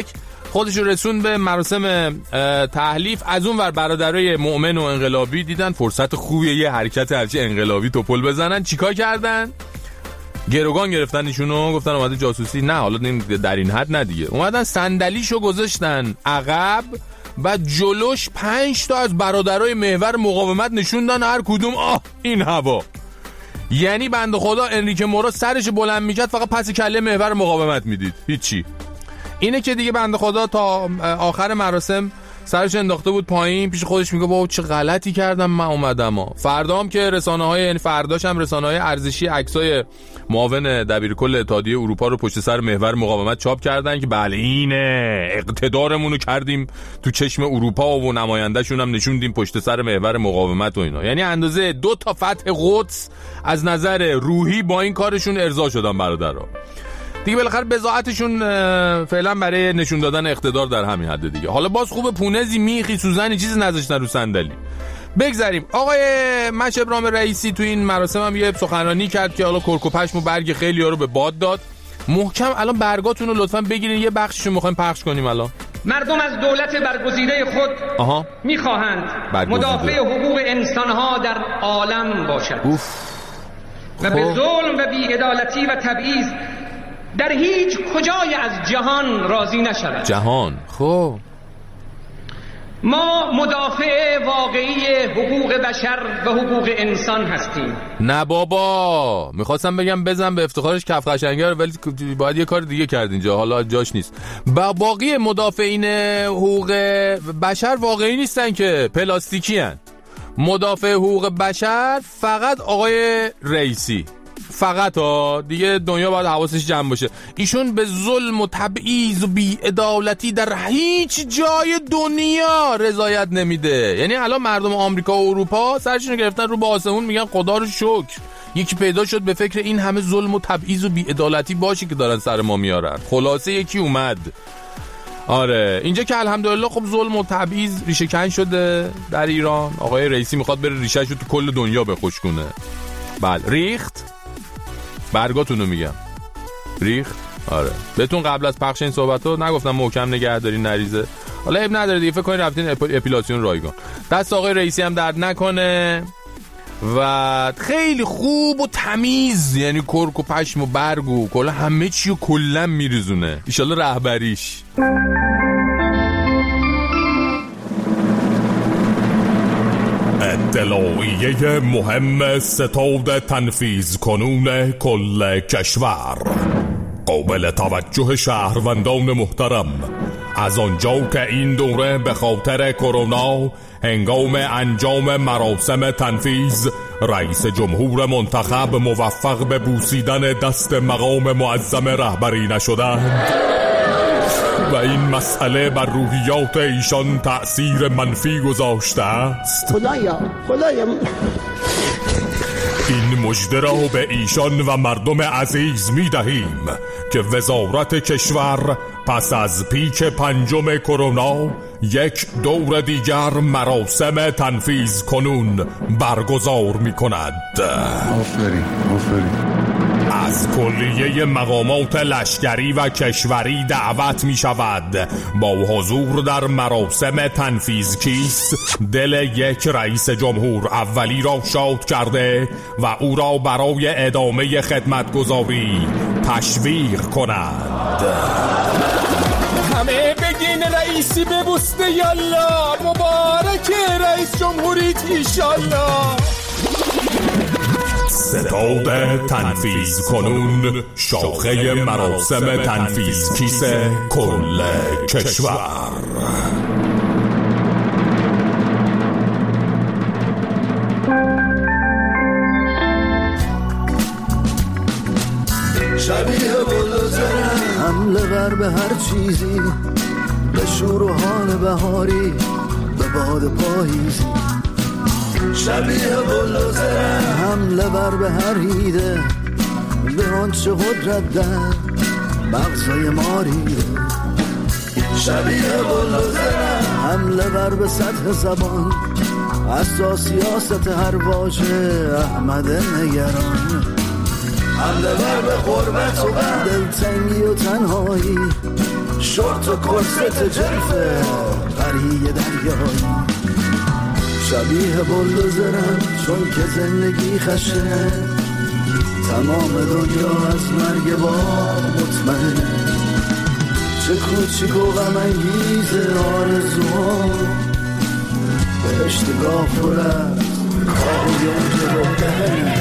خودش رو رسون به مراسم تحلیف. از اون ور برادرای مؤمن و انقلابی دیدن فرصت خوبیه یه حرکت هرچی انقلابی توپل بزنن. چیکار کردن؟ گروگان گرفتن ایشونو، گفتن اومده جاسوسی. نه حالا در این حد نه دیگه، اومدن صندلیشو گذاشتن عقب و جلوش 5 تا از برادرای محور مقاومت نشوندن، هر کدوم این هوا. یعنی بنده خدا انریکه مورا سرش بلند میکرد فقط پس کله محور مقاومت میدید، هیچی. اینه که دیگه بنده خدا تا آخر مراسم سرش انداخته بود پایین، پیش خودش میگه بابا چه غلطی کردم من اومدم. فردا هم که رسانه‌های، یعنی فرداش هم رسانه‌های ارزشی عکسای معاون دبیرکل اتحادیه اروپا رو پشت سر محور مقاومت چاپ کردن که بله اینه اقتدارمون رو کردیم تو چشم اروپا و نماینده‌شون هم نشوندیم پشت سر محور مقاومت و اینا. یعنی اندازه 2 تا فتح قدس از نظر روحی با این کارشون ارضا شدن برادرها. دیگه بالاخره بضاعتشون فعلا برای نشون دادن اقتدار در همین حد دیگه. حالا باز خوبه پونزی میخی سوزنی چیزی نذاشتن رو صندلی. بگذاریم. آقای مش ابراهیم رئیسی تو این مراسم هم یه سخنرانی کرد که حالا کرک و پشم و برگ خیلی ها رو به باد داد. محکم الان برگاتون رو لطفاً بگیرین، یه بخششو میخوایم پخش کنیم. الان مردم از دولت برگزیده خود میخواهند مدافع حقوق انسانها در عالم باشد و به ظلم و بی‌عدالتی و تبعیض در هیچ کجای از جهان راضی نشود. جهان خب ما مدافع واقعی حقوق بشر و حقوق انسان هستیم. نه بابا، میخواستم بگم بزن به افتخارش کف قشنگه، ولی باید یه کار دیگه کرد اینجا، حالا جاش نیست. باقی مدافعین حقوق بشر واقعی نیستن که پلاستیکی هن. مدافع حقوق بشر فقط آقای رئیسی، فقط دیگه دنیا باید حواسش جمع باشه. ایشون به ظلم و تبعیض و بی‌عدالتی در هیچ جای دنیا رضایت نمیده. یعنی الان مردم آمریکا و اروپا سرشون گرفتن رو به آسمون میگن خدا رو شکر یکی پیدا شد به فکر این همه ظلم و تبعیض و بی‌عدالتی باشه که دارن سر ما میارن. خلاصه یکی اومد. آره اینجا که الحمدلله خب ظلم و تبعیض ریشه کن شده در ایران. آقای رئیسی میخواد بره ریشه‌شو تو کل دنیا بخوش کنه. بله ریخت برگاتونو میگم ریخت. آره بهتون قبل از پخش این صحبتو نگفتم محکم نگه دارین نریزه. حالا عیب نداره دیگه، فکر کنین رفتین اپیلاسیون رایگان. دست آقای رئیسی هم درد نکنه و خیلی خوب و تمیز، یعنی کرک و پشم و برگ و کلا همه چی رو کلا میریزونه. ان شاءالله رهبریش. اطلاعیه مهم ستاد تنفیذ کنون کل کشور. قابل توجه شهروندان محترم، از آنجا که این دوره به خاطر کرونا هنگام انجام مراسم تنفیذ رئیس جمهور منتخب موفق به بوسیدن دست مقام معظم رهبری نشدند و این مسئله بر روحیات ایشان تأثیر منفی گذاشته است، خدایا این مژده را به ایشان و مردم عزیز می دهیم که وزارت کشور پس از پیک 5 کرونا یک دور دیگر مراسم تنفیذ کنون برگزار می کند. آفرین. از کلیه مقامات لشکری و کشوری دعوت می شود با حضور در مراسم تنفیذ کیس دل یک رئیس جمهور اولی را شاد کرده و او را برای ادامه خدمتگزاری تشویق کند. همه بگین رئیسی ببوسته یالله، مبارک رئیس جمهوریت ایشالله. ستاد تنفیذ کنون شاخه مراسم تنفیذ کیس کل کشور. شبیه بلوزرم حمله بر به هر چیزی، به شور و حال بهاری، به باد پاییزی. شبیه بلوزرم حمله بر به هر هیده، به آنچه قدرت در مغزای ما ریده. شبیه بلوزرم حمله بر به سطح زبان، اساس سیاست هر واژه احمد نگران. حمله بر به غربت و دلتنگی و تنهایی، شورت و کرست جلفه قریه دریایی، شبیه بلدوزرم چون که زندگی خشنه، تمام دنیا از مرگ با مطمئن، چه کوچیک و غم انگیز آرزوها، بهشت گافورت کاری اونجا بهتره.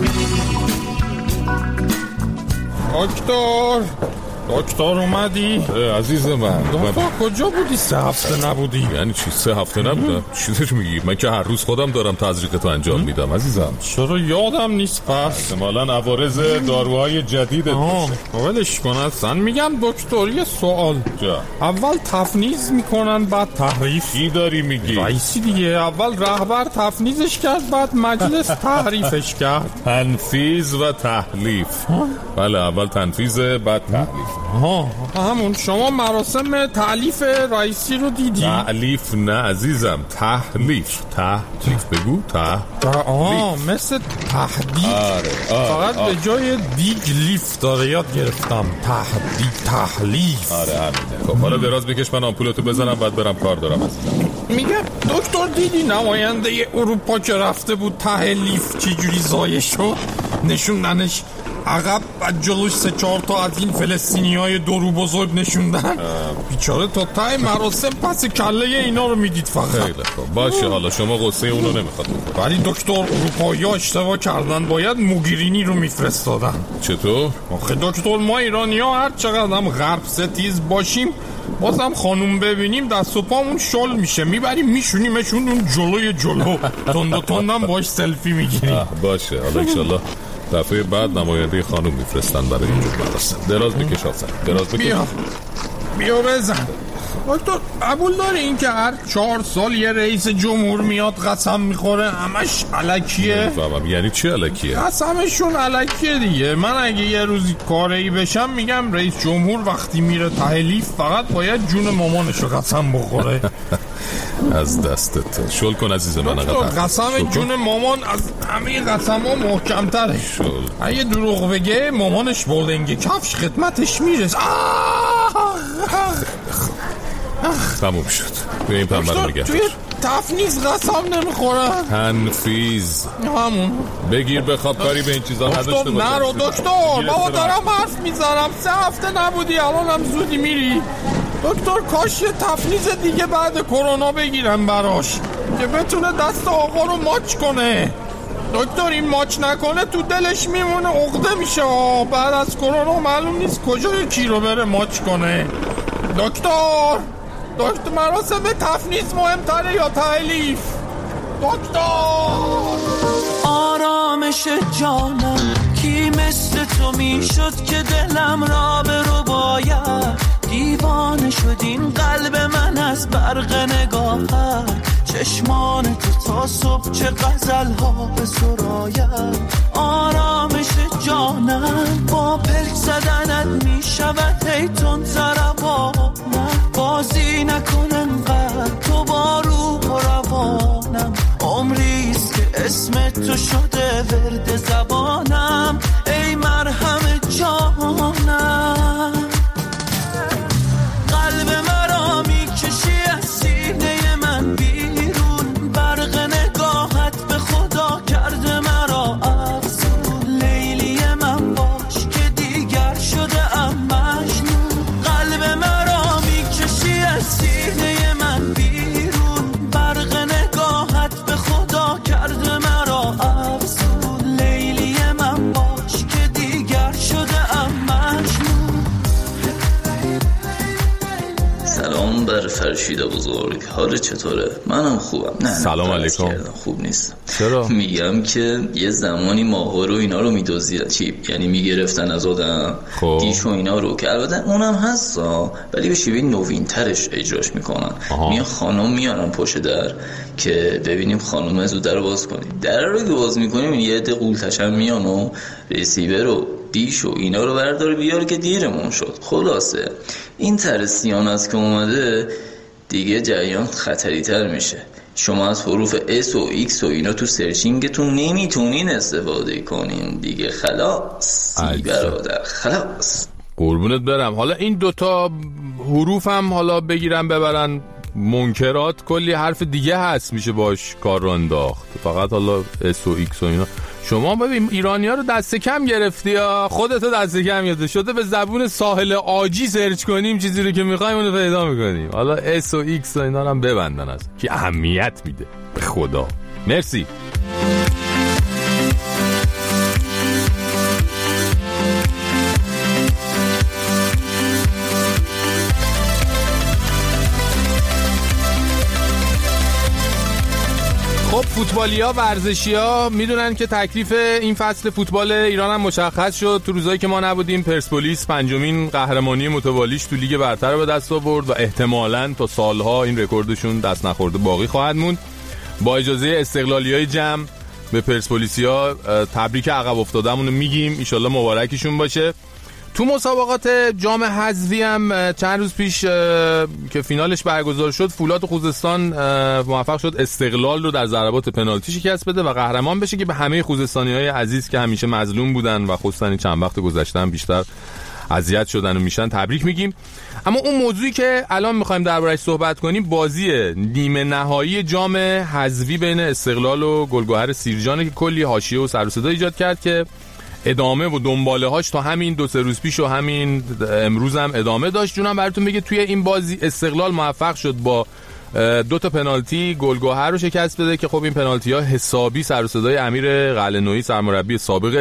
دکتر اومدی؟ عزیز من دکتر کجا بودی؟ 3 هفته نبودی. یعنی چی 3 هفته نبودم؟ چیزش میگی؟ من که هر روز خودم دارم تزریقتو انجام میدم عزیزم. چرا یادم نیست پس؟ احتمالاً عوارض داروهای جدیدت باشه. ولش کن اصلا. میگم دکتر یه سوال جا. اول تفنیز میکنن بعد تحریف. چی داری میگی؟ رئیسی دیگه. اول رهبر تفنیزش کرد بعد مجلس تحریفش کرد. تنفیذ و تحلیف. بله اول تنفیذ بعد تحلیف. همون. شما مراسم تألیف رئیسی رو دیدی؟ تألیف نه عزیزم، تحلیف. تحلیف بگو. مثل تهدید. فقط به جای دیگ لیف داره یاد گرفتم. تحلیف. آره همینه. خب حالا دراز بکش من آمپولتو بزنم بعد برم کار دارم عزیزم. میگم دکتر دیدی نماینده اروپا که رفته بود تحلیف چجوری زایه شد؟ نشوندنش عقب و جلوش 3-4 تا از این فلسطینیای دورو بزرگ نشوندن. بیچاره تا ته مراسم پس کله اینا رو میدید فقط. خیلی خوب باشه. حالا شما قصه اونو نمیخواد بکنید. ولی دکتر اروپایی‌ها اشتباه کردن، باید موگیرینی رو میفرستادن. چطور؟ آخه دکتر ما ایرانی‌ها هر چقدر هم غرب ستیز باشیم بازم خانوم ببینیم دست و پامون شل میشه، میبریم میشونیمشون اون جلو تندم باش سلفی میگیریم. باشه حالا انشالله دفعه بعد نماینده خانوم میفرستن برای اینجور مراسم. دراز بکش آسان. دراز بکش. بیا بزن. دکتر قبول داری این که هر 4 سال یه رئیس جمهور میاد قسم میخوره همش الکیه؟ نمیفهمم یعنی چی الکیه؟ قسمشون الکیه دیگه. من اگه یه روزی کاری بشم میگم رئیس جمهور وقتی میره تحلیف فقط باید جون مامانشو قسم بخوره. از دستت شل کن عزیز من. قسم جون مامان از همه قسم ها محکمتره. اگه دروغ بگه مامانش بولنگه کفش خدمتش میرس. تموم شد. به این پنبر میگه توی تفنیز قسم نمیخوره. تنفیز همون. بگیر بخواب کاری به این چیزا نداشته باشه. نرو دکتر بابا دارم حرف میزنم. 3 هفته نبودی الانم زودی میری. دکتر کاش یه تفنیز دیگه بعد کرونا بگیرن براش که بتونه دست آقا رو ماچ کنه. دکتر این ماچ نکنه تو دلش میمونه عقده میشه. بعد از کرونا معلوم نیست کجای کی رو بره ماچ کنه. دکتر مراسم تفنیز مهمتره یا تألیف؟ دکتر آرامش جانم کی مثل تو میشد که دلم را به رو باید دیوانه شد این قلب من از برق نگاهت چشمان تو تا صبح چه غزل ها به سراید آرامش جانم با پلک زدنت می شود هیتون زربانم بازی نکنم قد تو با روح و روانم عمریست که اسم تو شده ورد زبانم ای مرهم جانم قلب مرا می کشی از سینه من بیرون برق نگاهت به خدا کرده مرا افسون لیلی من باش که دیگر شده ام مجنون قلب مرا می کشی از سینه من بیرون برق نگاهت به خدا کرده مرا افسون لیلی من باش که دیگر شده ام مجنون. سلام بر فرشید بزرگ، حال چطوره؟ منم خوبم. نه سلام علیکم. خوب نیست. چرا؟ میگم که یه زمانی ماهور رو اینا رو میدوزیدن یعنی میگرفتن از آدم دیش و اینا رو که البته اونم هست ولی به شیوه نوین ترش اجراش میکنن. میان خانم میارن پشت در که ببینیم خانم زود در رو باز کنیم. در رو که باز میکنیم یه عده قولتشم میان و رسیور رو دیش و اینا رو برداره بیار که دیرمون شد. خلاصه این طرح سیانت که اومده دیگه جریان خطری تر میشه. شما از حروف S و X و اینا تو سرچینگتون نمیتونین استفاده کنین دیگه. خلاص برادر خلاص. قربونت برم. حالا این دوتا حروف هم حالا بگیرن ببرن منکرات، کلی حرف دیگه هست میشه باش کار رو انداخت، فقط حالا اس و ایکس و اینا. شما ببین ایرانی‌ها رو دست کم گرفتی یا خودتو دست کم گرفتی، شده به زبون ساحل آجی سرچ کنیم چیزی رو که می‌خوایم اونو پیدا می‌کنیم. حالا اس و ایکس و اینا هم ببندن از که اهمیت میده به خدا. مرسی. خب فوتبالیا ورزشیا میدونن که تکلیف این فصل فوتبال ایران هم مشخص شد. تو روزایی که ما نبودیم پرسپولیس پنجمین قهرمانی متوالیش تو لیگ برتر به دست آورد و احتمالاً تا سالها این رکوردشون دست نخورده باقی خواهد موند. با اجازه استقلالیای جمع به پرسپولیسیا تبریک عقب افتادمون رو میگیم، ان شاءالله مبارکشون باشه. تو مسابقات جام حذفی هم چند روز پیش که فینالش برگزار شد فولاد خوزستان موفق شد استقلال رو در ضربات پنالتی شکست بده و قهرمان بشه که به همه خوزستانی‌های عزیز که همیشه مظلوم بودن و خصوصا چند وقت گذشته هم بیشتر اذیت شدن و میشن تبریک میگیم. اما اون موضوعی که الان میخوایم دربارش صحبت کنیم بازی نیمه نهایی جام حذفی بین استقلال و گلگهر سیرجانه که کلی حاشیه و سر و صدا ایجاد کرد که ادامه و دنباله هاش تا همین 2-3 روز پیش و همین امروز هم ادامه داشت. جونم براتون بگه توی این بازی استقلال موفق شد با 2 تا پنالتی گلگهر رو شکست بده که خب این پنالتی ها حسابی سر و صدای امیر قلعه‌نویی سرمربی سابق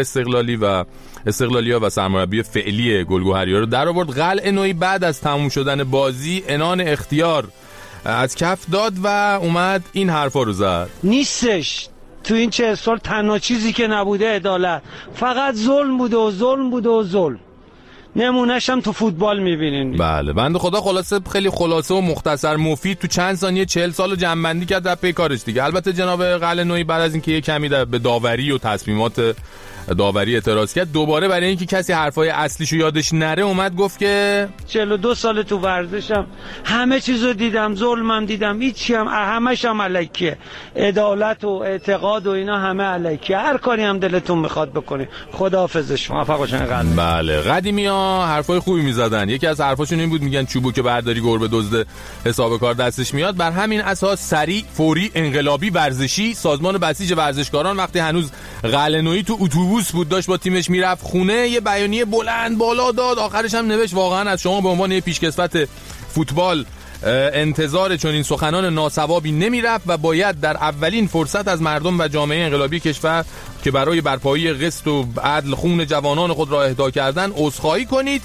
استقلالیا و سرمربی فعلی گلگهریا رو در آورد. قلعه‌نویی بعد از تموم شدن بازی عنان اختیار از کف داد و اومد این حرفا رو زد. نیستش تو این 40 سال تنها چیزی که نبوده عدالت، فقط ظلم بوده و ظلم بوده و ظلم. نمونه‌ش هم تو فوتبال می‌بینین. بله بنده خدا خلاصه خیلی خلاصه و مختصر مفید تو چند ثانیه 40 سالو جمع‌بندی کرد در پی کارش دیگه. البته جناب قلعه‌نویی بعد از اینکه یه کمی به داوری و تصمیمات داوری اعتراض کرد دوباره برای اینکه کسی حرفای اصلیشو یادش نره اومد گفت که 42 سال تو ورزشم همه چیزو دیدم، ظلمم دیدم، هیچی هم همش هم الکیه، عدالت و اعتقاد و اینا همه الکیه، هر کاری هم دلتون میخواد بکنی. خداحافظش، موفق باشین. بله قدیمی‌ها حرفای خوبی میزدن. یکی از حرفاشون این بود میگن چوبو که برداری گربه دزد حساب کار دستش میاد. بر همین اساس سریع، فوری، انقلابی، ورزشی سازمان بسیج ورزشکاران وقتی هنوز قلعه‌نویی تو اتوبوس بود داشت با تیمش میرفت خونه یه بیانیه بلند بالا داد، آخرش هم نوشت واقعا از شما به عنوان یه پیشکسوت فوتبال انتظار چون این سخنان ناسوابی نمیرفت و باید در اولین فرصت از مردم و جامعه انقلابی کشور که برای برپایی قسط و عدل خون جوانان خود را اهدا کردن عذرخواهی کنید.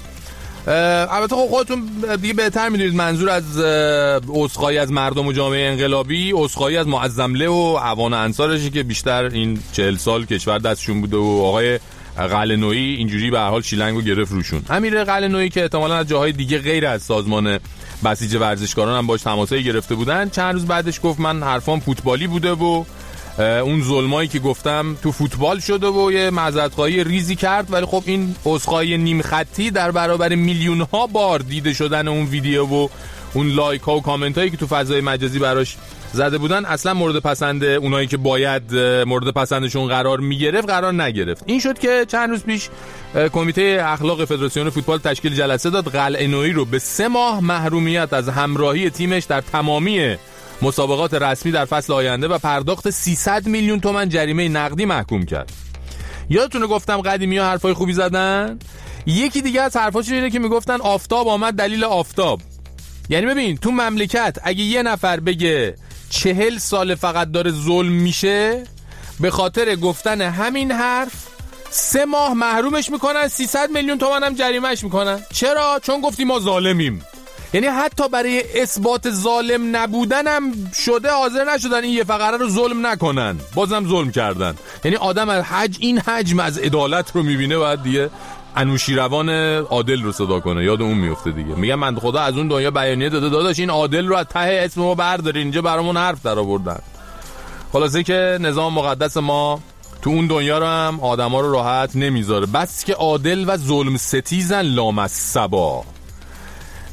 البته خودتون دیگه بهتر میدونید منظور از عذرخواهی از مردم و جامعه انقلابی عذرخواهی از معظمله و عوان انصارشه که بیشتر این 40 سال کشور دستشون بوده و آقای قلعه‌نویی اینجوری به هر حال شیلنگو گرفت روشون. امیر قلعه‌نویی که احتمالاً از جاهای دیگه غیر از سازمان بسیج ورزشکاران هم باش تماسایی گرفته بودن چند روز بعدش گفت من حرفام فوتبالی بوده و اون ظلمایی که گفتم تو فوتبال شده و یه معذرت‌خواهی ریزی کرد، ولی خب این عذرخواهی نیم خطی در برابر میلیون‌ها بار دیده شدن اون ویدیو و اون لایک ها و کامنت هایی که تو فضای مجازی براش زده بودن اصلا مورد پسند اونایی که باید مورد پسندشون قرار میگرفت قرار نگرفت. این شد که چند روز پیش کمیته اخلاق فدراسیون فوتبال تشکیل جلسه داد قلعه‌نویی رو به 3 ماه محرومیت از همراهی تیمش در تمامی مسابقات رسمی در فصل آینده و پرداخت 300 میلیون تومان جریمه نقدی محکوم کرد. یادتونه گفتم قدیمی‌ها حرفای خوبی زدن؟ یکی دیگه از حرفاشون اینه که میگفتن آفتاب آمد دلیل آفتاب. یعنی ببین تو مملکت اگه یه نفر بگه 40 سال فقط داره ظلم میشه به خاطر گفتن همین حرف 3 ماه محرومش میکنن، 300 میلیون تومان هم جریمهش میکنن. چرا؟ چون گفتی ما ظالمیم. یعنی حتی برای اثبات ظالم نبودنم شده حاضر نشدن این یه فقره رو ظلم نکنن، بازم ظلم کردن. یعنی آدم از این حجم از عدالت رو میبینه باید دیگه انوشیروان عادل رو صدا کنه، یاد اون میفته دیگه. میگم من خدا از اون دنیا بیانیه داده داداش این عادل رو از ته اسم ما بردارین، اینجا برامون حرف در آوردن. خلاصه که نظام مقدس ما تو اون دنیا رو هم آدما رو راحت نمیذاره، بس که عادل و ظلم ستیزن لامصبا.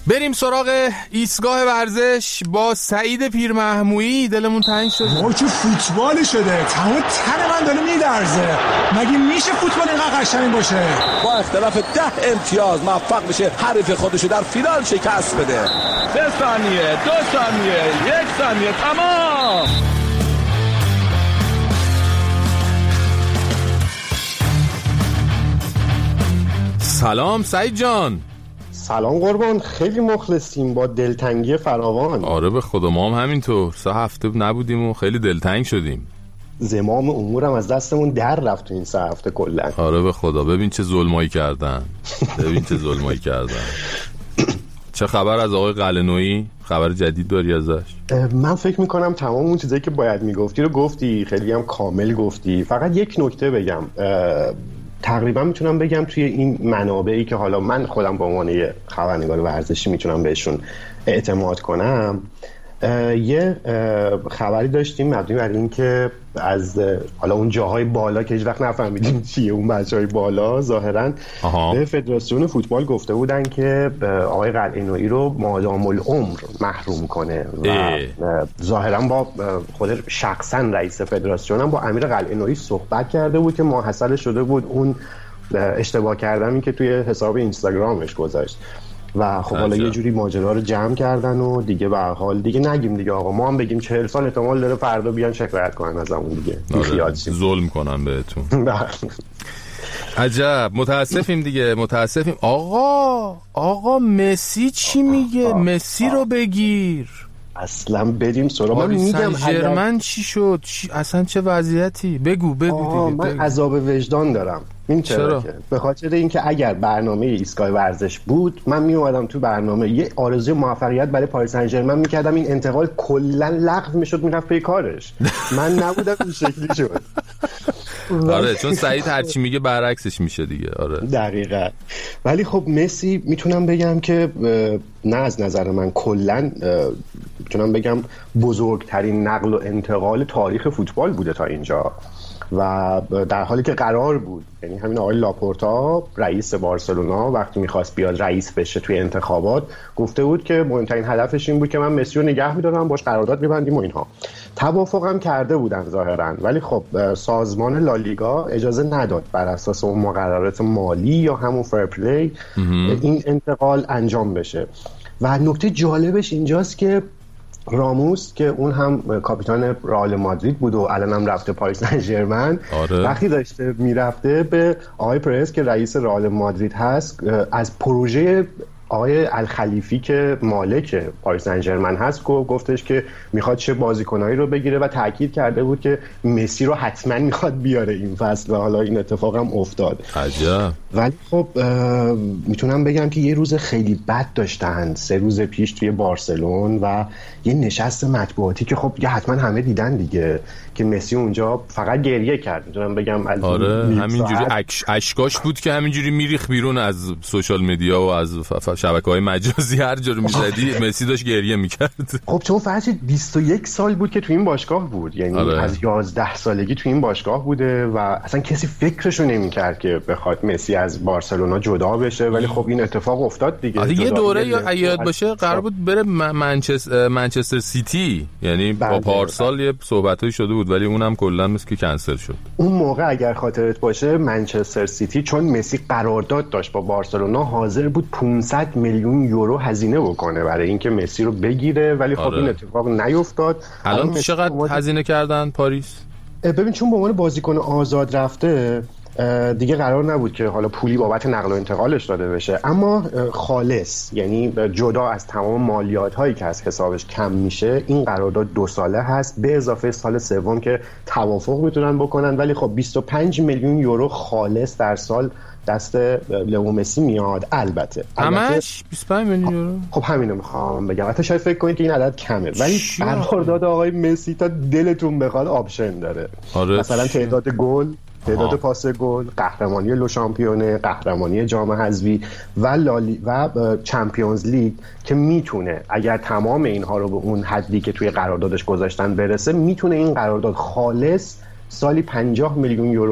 بریم سراغ ایستگاه ورزش با سعید پیرمحمودی. دلمون تنگ شد. ما که فوتبال شده تمام تن من داره میلرزه. مگه میشه فوتبال اینقدر قشنگ باشه؟ با اختلاف 10 امتیاز موفق میشه حریف خودشو در فینال شکست بده. 3 ثانیه، 2 ثانیه، 1 ثانیه، تمام. سلام سعید جان. سلام قربان، خیلی مخلصیم با دلتنگی فراوان. آره به خدا ما هم همینطور 3 هفته نبودیم و خیلی دلتنگ شدیم. زمام امورم از دستمون در رفت تو این 3 هفته کلا. آره به خدا ببین چه ظلمایی کردن. چه خبر از آقای قلعه‌نویی؟ خبر جدید داری ازش؟ من فکر میکنم تمام اون چیزایی که باید میگفتی رو گفتی، خیلی هم کامل گفتی. فقط یک نکته بگم، تقریبا میتونم بگم توی این منابعی که حالا من خودم به عنوان یه خبرنگار ورزشی میتونم بهشون اعتماد کنم، یه خبری داشتیم مبنی بر این که از حالا اون جاهای بالا که هیچ وقت نفهمیدیم چیه اون بچهای بالا، ظاهرا به فدراسیون فوتبال گفته بودن که آقای قلعه‌نویی رو مادام العمر محروم کنه و ظاهرا با خود شخصا رئیس فدراسیون هم با امیر قلعه‌نویی صحبت کرده بود که ماحصل شده بود اون اشتباه کردمی که توی حساب اینستاگرامش گذاشت و خب حالا یه جوری ماجرا رو جمع کردن و دیگه به هر حال دیگه نگیم دیگه آقا، ما هم بگیم 40 سال احتمال داره فردا بیان شکایت کنن از همون دیگه. ظلم کنن بهتون. عجب، متاسفیم دیگه، متاسفیم. آقا مسی چی میگه؟ مسی رو بگیر اصلا بریم سراغ. من میگم ژرمن چی شد؟ اصلا چه وضعیتی؟ بگو دیگه. من عذاب وجدان دارم. این چرا؟ به خاطر اینکه اگر برنامه ایستگاه ورزش بود من میومدم تو برنامه یه آرزوی موفقیت برای پاریس سن ژرمن میکردم، این انتقال کلا لغو میشد، میرفت پی کارش. من نبودم این شکلی شد. آره چون سعید هرچی میگه برعکسش میشه دیگه. آره دقیقاً. ولی خب مسی میتونم بگم که نه از نظر من کلا میتونم بگم بزرگترین نقل و انتقال تاریخ فوتبال بوده تا اینجا و در حالی که قرار بود، یعنی همین آقای لاپورتا رئیس بارسلونا وقتی میخواست بیاد رئیس بشه توی انتخابات گفته بود که مهمترین هدفش این بود که من مسی رو نگه میدارم، باش قرارداد میبندیم و اینها. توافق هم کرده بودن ظاهرا، ولی خب سازمان لالیگا اجازه نداد بر اساس اون مقررات مالی یا همون فرپلی این انتقال انجام بشه. و نکته جالبش اینجاست که راموس که اون هم کاپیتان رئال مادرید بود و الان هم رفته پاریس سن ژرمن، وقتی داشته میرفته به آقای پرز که رئیس رئال مادرید هست از پروژه آقای الخلیفی که مالک پاریس سن ژرمن هست گفتش که میخواد چه بازیکنایی رو بگیره و تاکید کرده بود که مسی رو حتما میخواد بیاره این فصل و حالا این اتفاق هم افتاد. عجب. ولی خب میتونم بگم که یه روز خیلی بد داشتن 3 روز پیش توی بارسلون و یه نشست مطبوعاتی که خب حتما همه دیدن دیگه که مسی اونجا فقط گریه کرد. میتونم بگم آره همینجوری اشکاش بود که همینجوری میریخ بیرون از سوشال مدیا و از شبکه‌های مجازی، هر جا رو می‌زدی مسی داشت گریه می‌کرد. خب چون فرض 21 سال بود که تو این باشگاه بود، یعنی از 11 سالگی تو این باشگاه بوده و اصلا کسی فکرشو نمی‌کرد که بخواد مسی از بارسلونا جدا بشه، ولی خب این اتفاق افتاد دیگه. یه دوره یاد باشه قرار بود بره منچستر سیتی، یعنی با پارسال یه صحبتایی شده بود ولی اونم کلا مثل که کنسل شد. اون موقع اگر خاطرت باشه منچستر سیتی چون مسی قرارداد داشت با بارسلونا حاضر بود 500 میلیون یورو هزینه بکنه برای اینکه مسی رو بگیره، ولی خب این اتفاق نیفتاد. الان چقدر هزینه کردن پاریس؟ ببین چون به عنوان بازیکن آزاد رفته دیگه قرار نبود که حالا پولی بابت نقل و انتقالش داده بشه، اما خالص یعنی جدا از تمام مالیات هایی که از حسابش کم میشه این قرارداد 2 ساله هست به اضافه سال سوم که توافق میتونن بکنن، ولی خب 25 میلیون یورو خالص در سال دست لئو مسی میاد. البته همش 25 میلیون یورو. خب همینو میخوام بگم، البته شاید فکر کنید که این عدد کمه ولی قرارداد آقای مسی تا دلتون بخواد آپشن داره. مثلا تعداد گل، تعداد پاس گل، قهرمانی لو شامپیونه، قهرمانی جام حذفی و چمپیونز لیگ که میتونه اگر تمام اینها رو به اون حدی که توی قراردادش گذاشتن برسه، میتونه این قرارداد خالص سالی 50 میلیون یورو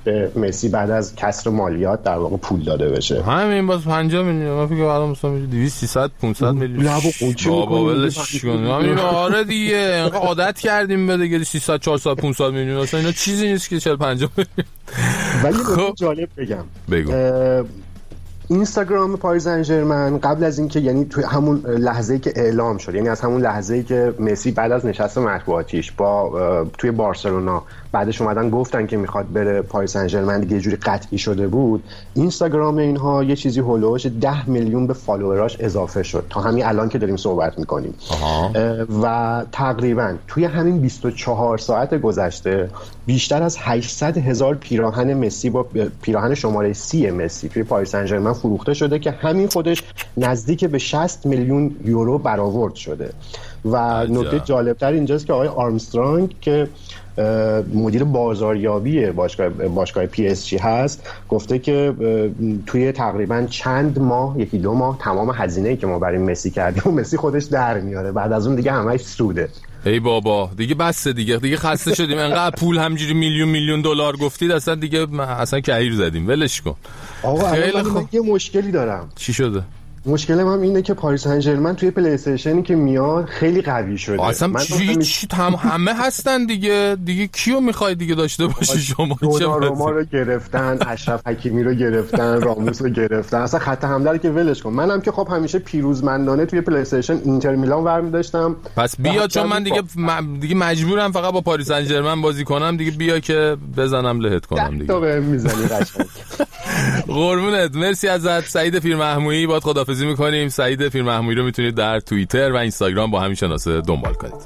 به مسی بعد از کسر مالیات در واقع پول داده بشه. همین باز 50 میلیون، من فکر کردم مثلا 200 300 500 میلیون. بابا ولش کن. همین آره دیگه انقدر عادت کردیم به دیگه 300 400 500 میلیون اصلا اینا چیزی نیست که 40 50 میلیون. ولی خب جالب بگم اینستاگرام پاریس سن ژرمن قبل از اینکه، یعنی توی همون لحظه‌ای که اعلام شد، یعنی از همون لحظه‌ای که مسی بعد از نشست مطبوعاتیش توی بارسلونا بعدش اومدن گفتن که میخواد بره پاریس سن ژرمن، دیگه یه جوری قطعی شده بود، اینستاگرام اینها یه چیزی هولوش 10 میلیون به فالووراش اضافه شد تا همین الان که داریم صحبت میکنیم. و تقریبا توی همین 24 ساعت گذشته بیشتر از 800,000 پیراهن مسی با پیراهن شماره 30 مسی توی پاریس سن ژرمن فروخته شده که همین خودش نزدیک به 60 میلیون یورو برآورد شده. و نکته جالبتر اینجاست که آقای آرمسترانگ که مدیر بازاریابی باشگاه PSG هست گفته که توی تقریبا چند ماه، 1-2 ماه تمام هزینه‌ای که ما برای مسی کردیم و مسی خودش در میاره، بعد از اون دیگه همش سوده. ای بابا دیگه بسه دیگه خسته شدیم انقدر پول همجوری میلیون دلار گفتید اصلا دیگه اصلا کهیر زدیم، ولش کن. آقا من یه مشکلی دارم. چی شده؟ مشکلم هم اینه که پاریس سن ژرمن توی پلی استیشنی که میاد خیلی قوی شده. اصلا چی همه هستن دیگه کیو میخوای دیگه داشته باشی شما؟ دوناروما رو گرفتن، اشرف حکیمی رو گرفتن، راموس رو گرفتن، اصلا خط حمله رو که ولش کن. منم که خب همیشه پیروزمندانه توی پلی استیشن اینتر میلان برمی داشتم. پس بیا چون من دیگه مجبورم فقط با پاریس سن ژرمن بازی کنم دیگه، بیا که بزنم لهت کنم دیگه. تو بهم میزنی قشنگ. قربونت، مرسی ازت سعید پیرمحمودی. باهات خداحافظی میکنیم. سعید پیرمحمودی رو میتونید در توییتر و اینستاگرام با همین شناسه دنبال کنید.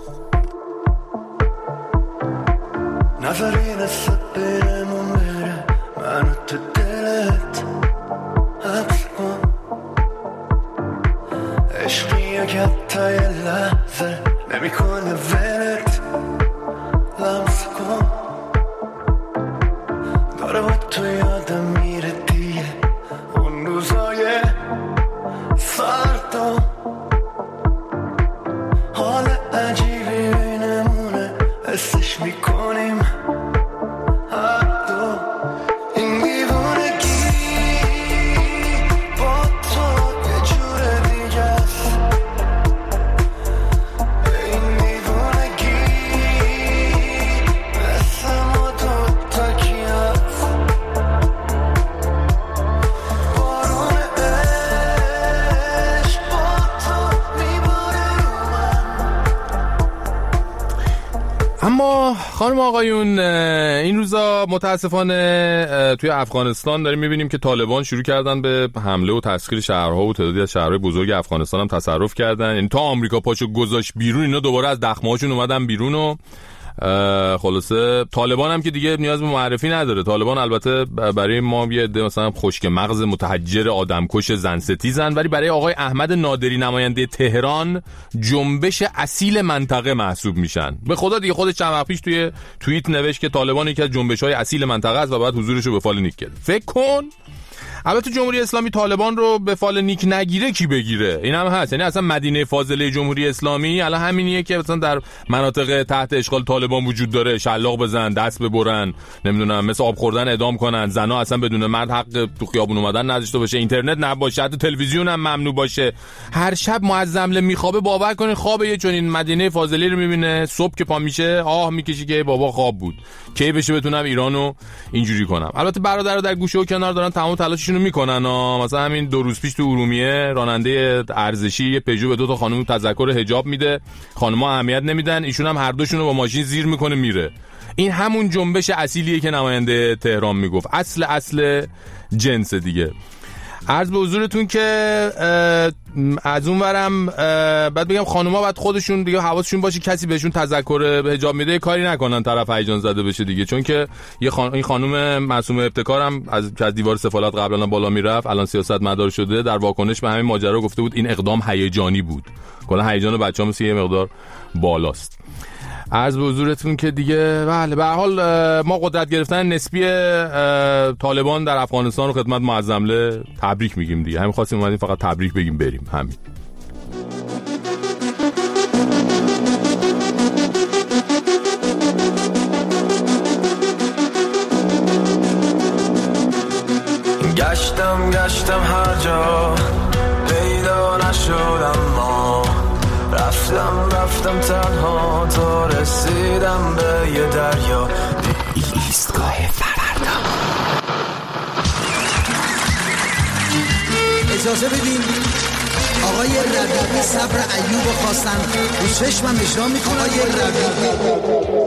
نظری نسبت بیرمون بره منو تو دلت حبس کن، عشقی اگه تا یه لحظه نمیکنه ولت لمس کن، داره با تو یادم میره دیگه اون روزای فردا، حال عجیبی بینمونه حسش میکنیم هر دو، این دیوونگی با تو یه جور دیگه است، این دیوونگی مثل ما دوتا کی هست، بارون عشق با تو میباره رو من. اما خانم آقایون این روزا متاسفانه توی افغانستان داریم میبینیم که طالبان شروع کردن به حمله و تسخیر شهرها و تعدادی از شهرهای بزرگ افغانستان هم تصرف کردن. یعنی تا آمریکا پاشو گذاشت بیرون اینا دوباره از دخمه‌هاشون اومدن بیرون و خلاصه طالبان هم که دیگه نیاز به معرفی نداره. طالبان البته برای ما یه عده مثلا خشک مغز متحجر آدمکش زن ستیزن، ولی برای آقای احمد نادری نماینده تهران جنبش اصیل منطقه محسوب میشن. به خدا دیگه خودش چند وقت پیش توی توییت نوشت که طالبان یکی از جنبش‌های اصیل منطقه است و بعد حضورش رو به فال نیک کرد. فکر کن البته جمهوری اسلامی طالبان رو به فال نیک نگیره کی بگیره؟ این هم هست. یعنی اصلا مدینه فاضله جمهوری اسلامی الان همینیه که مثلا در مناطق تحت اشغال طالبان وجود داره، شلاق بزنن، دست ببرن، نمیدونم مثل آب خوردن اعدام کنن، زنا اصلا بدون مرد حق تو خیابون اومدن نداشته باشه، اینترنت نباشه، حتی تلویزیون هم ممنوع باشه. هر شب معظم میخوابه، باور کنین خواب یه چنین مدینه فاضله رو میبینه، صبح که پا میشه آه میکشه که بابا خواب بود، کی بشه بتونم ایرانو اینجوری کنم. البته برادرها در گوشه و کنار دارن تمام تلاششون میکنن. مثلا همین 2 روز پیش تو ارومیه راننده ارزشی یه پژو به 2 تا خانم تذکر حجاب میده، خانم‌ها اهمیت نمیدن، ایشون هم هر دوشون رو با ماشین زیر میکنه میره. این همون جنبش اصیلیه که نماینده تهران میگفت، اصل جنس دیگه. عرض به حضورتون که از اون ورم بعد بگم خانوما بعد خودشون دیگه حواسشون باشه کسی بهشون تذکر به حجاب میده کاری نکنن طرف هیجان زده بشه دیگه، چون که این خانم معصومه ابتکارم از دیوار سفالت قبلا بالا میرفت الان سیاستمدار شده، در واکنش به همین ماجرا گفته بود این اقدام هیجانی بود. کلا هیجان بچه‌ها مثل یه مقدار بالاست. عرض به حضورتون که دیگه بله به هر حال ما قدرت گرفتن نسبی طالبان در افغانستان رو خدمت معظمله تبریک میگیم دیگه. همین خواستیم اومدیم فقط تبریک بگیم بریم همین. گشتم هر جا پیدا نشدم، ما رفتم تنها تا رسیدم به یه دریا. ایستگاه فردا. اجازه بدین آقای ربیعی صبر ایوب خواستن رو چشمم اجرا میکنه. آقای ربیعی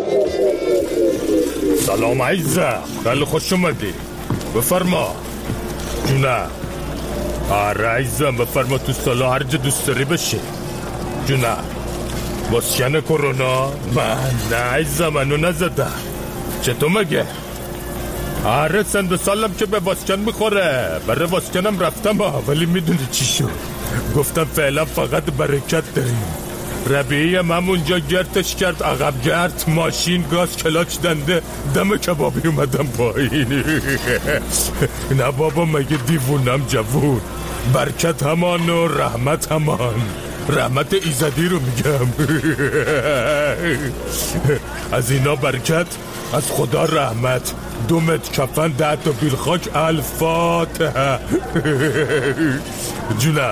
سلام عزیزم، خیلی خوش اومدی، بفرما. جونه آره عزیزم بفرما، تو سالا هر جا دوست داری بشه. جونه واسکن کرونا؟ من نه عزیزم، منو نزدم. چطور مگه؟ آره سند سالم که به واسکن میخوره، برای واسکنم رفتم ولی میدونی چی شد؟ گفتم فعلا فقط برکت داریم. ربیعی هم همونجا گرتش کرد عقب گرد، ماشین گاز کلاچ دنده، دم کبابی اومدم پایین. نه بابا مگه دیوونم جوون، برکت همان و رحمت همان. رحمت ایزدی رو میگم. از اینا برکت، از خدا رحمت. 2 متر کفن 10 تا بیل خاک، الفاتحه. جونه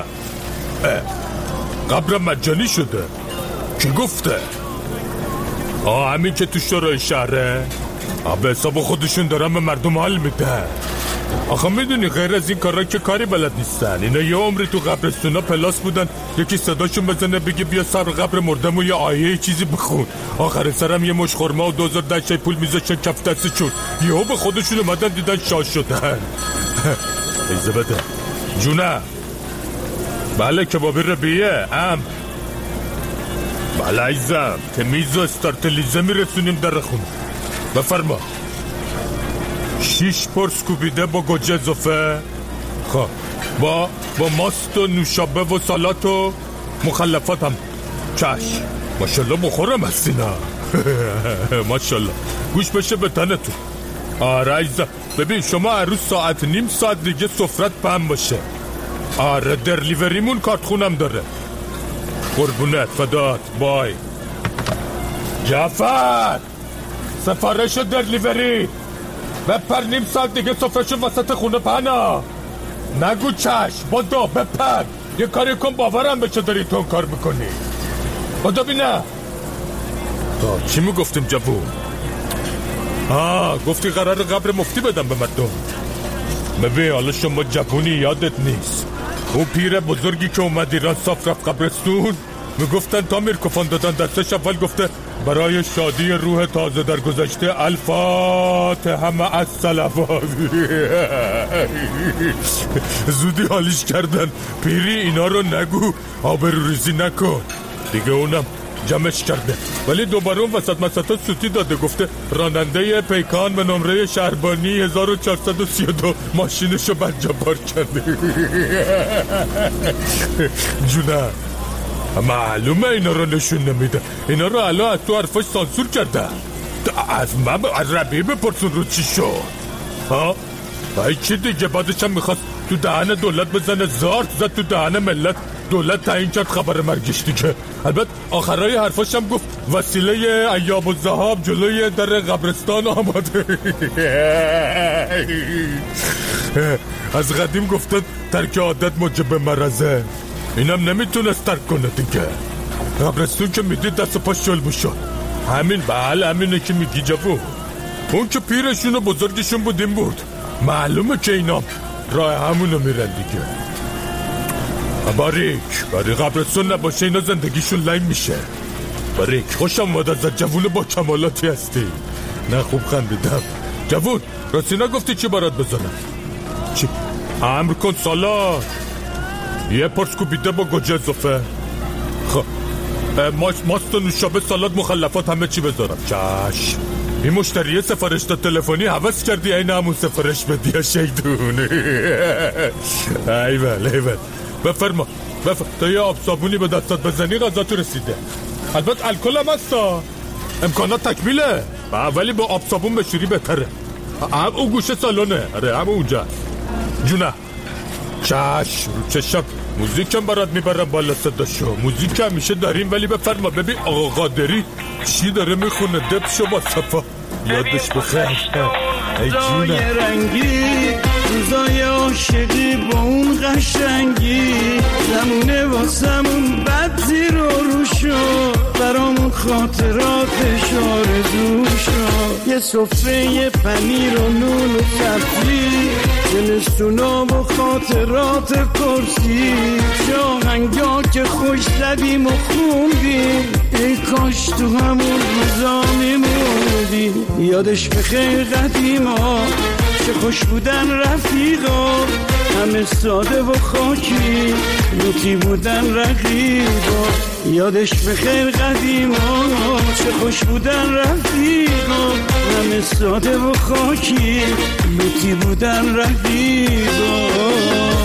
قبر مجانی شده. کی گفته؟ همین که تو شورای شهره. به حساب خودشون دارن به مردم حال میدن. آخه میدونی غیر از این کارا که کاری بلد نیستن. اینا یه عمری تو قبرستونا پلاس بودن، یکی صداشون بزنه بگه بیا سر قبر مردم و یه آیه چیزی بخون. آخر سرم یه مش خرما و 2000 دشت پول میذاشتن کف دستشون. یهو به خودشون اومدن دیدن شاش شدن. ایزه بده جونه. بله کبابی ربیعه بله عزیزم، تمیز و استارتلیزه میرسونیم در خونه. بفرما. 6 پرس کوبیده با گوجه اضافه. خب با ماست و نوشابه و سالات و مخلفات هم. چشم. ماشالله بخورم هستینا. ماشالله گوش بشه به تنتون. آره عزیزم ببین شما هر روز ساعت نیم ساعت دیگه سفرت پهم باشه. آره درلیوریمون کارت خونم داره. قربونت فدات بای. جعفر سفارش درلیوری بپر، نیم ساعت دیگه سفرشو وسط خونه پهنا. نگو چشم، بدو بپر. یه کاری کن باورم بشه داری تو کار میکنی. بدو بینه. چی میگفتیم جوون؟ گفتی قرار قبر مفتی بدم به مردم. ببین حالا شما جوونی یادت نیست اون پیر بزرگی که اومد ایران صاف رفت قبرستون؟ میگفتن تا میرکفان دادن دستش، اول گفته برای شادی روح تازه در گذشته الفاتحه مع الصلوات. زودی حالیش کردن. پیری اینا رو نگو، آبروریزی نکن دیگه. اونم جمعش کرده ولی دوباره اون وسط مسطات سوتی داده، گفته راننده پیکان به نمره شهربانی 1432 ماشینشو برجا پارک کرده. جونه معلومه اینا رو نشون نمیده. اینا رو الان از تو حرفاش سانسور کرده. از من از ربیعی بپرسون رو چی شد. ای چی دیگه؟ بعدش هم میخواست تو دهن دولت بزنه، زارت زد تو دهن ملت. دولت تعیین کرد خبر مرگش دیگه. البته آخرای حرفاش هم گفت وسیله ایام الذهاب جلوی در قبرستان آماده. از قدیم گفتن ترک عادت موجب مرضه. اینم نمیتونست ترک کنه دیگه. قبرستون که میدید دست پاش شل میشد. همین بله همینه که میگی جوون. اون که پیرشون و بزرگشون بود این بود. معلومه که اینا راه همونو میرن دیگه. باریک قبرستون نباشه اینا زندگیشون لیم میشه. باریک خوشم اومد از جوون با کمالاتی هستی. نه خوب خندیدم. جوون راستی نگفتی چی برات بزنم؟ چی؟ امر کن سالار. یه پرس کوبیده با گوجه اضافه. خب ماست و نوشابه سالاد مخلفات همه چی بذارم. چشم. این مشتریه سفارش داد تلفنی حوض کردی این همون سفارش بدی یا شیطون. ایول بفرما تا یه آب صابونی به دستات بزنی غذا تو رسیده. البته الکل هم هستا، امکانات تکمیله ولی با آب صابون بشوری بهتره. اون گوشه سالونه. آره هم اونجا. جونه چشم رو چشم. موزیکم برات میبرم بالا صداشو. موزیک همیشه داریم ولی بفرما. ببین آقا قادری چی داره میخونه؟ دبشو با صفا یادش بخیر. صدای رنگی روزای عاشقی با اون قشنگی زمونه واسمون بد زیر و رو شد برامون خاطراتش آرزو شد یه سفره یه پنیر و نون و سبزی زمستونا و خاطرات پرسی جاهنگا که خوش زدیم و خوندیم ای کاش تو همون روزا میموندیم یادش بخیر قدیما چه خوش بودن رفیقا همه ساده و خاکی لوتی بودن رقیبا یادش بخیر قدیما چه خوش بودن رفیقا همه ساده و خاکی لوتی بودن رقیبا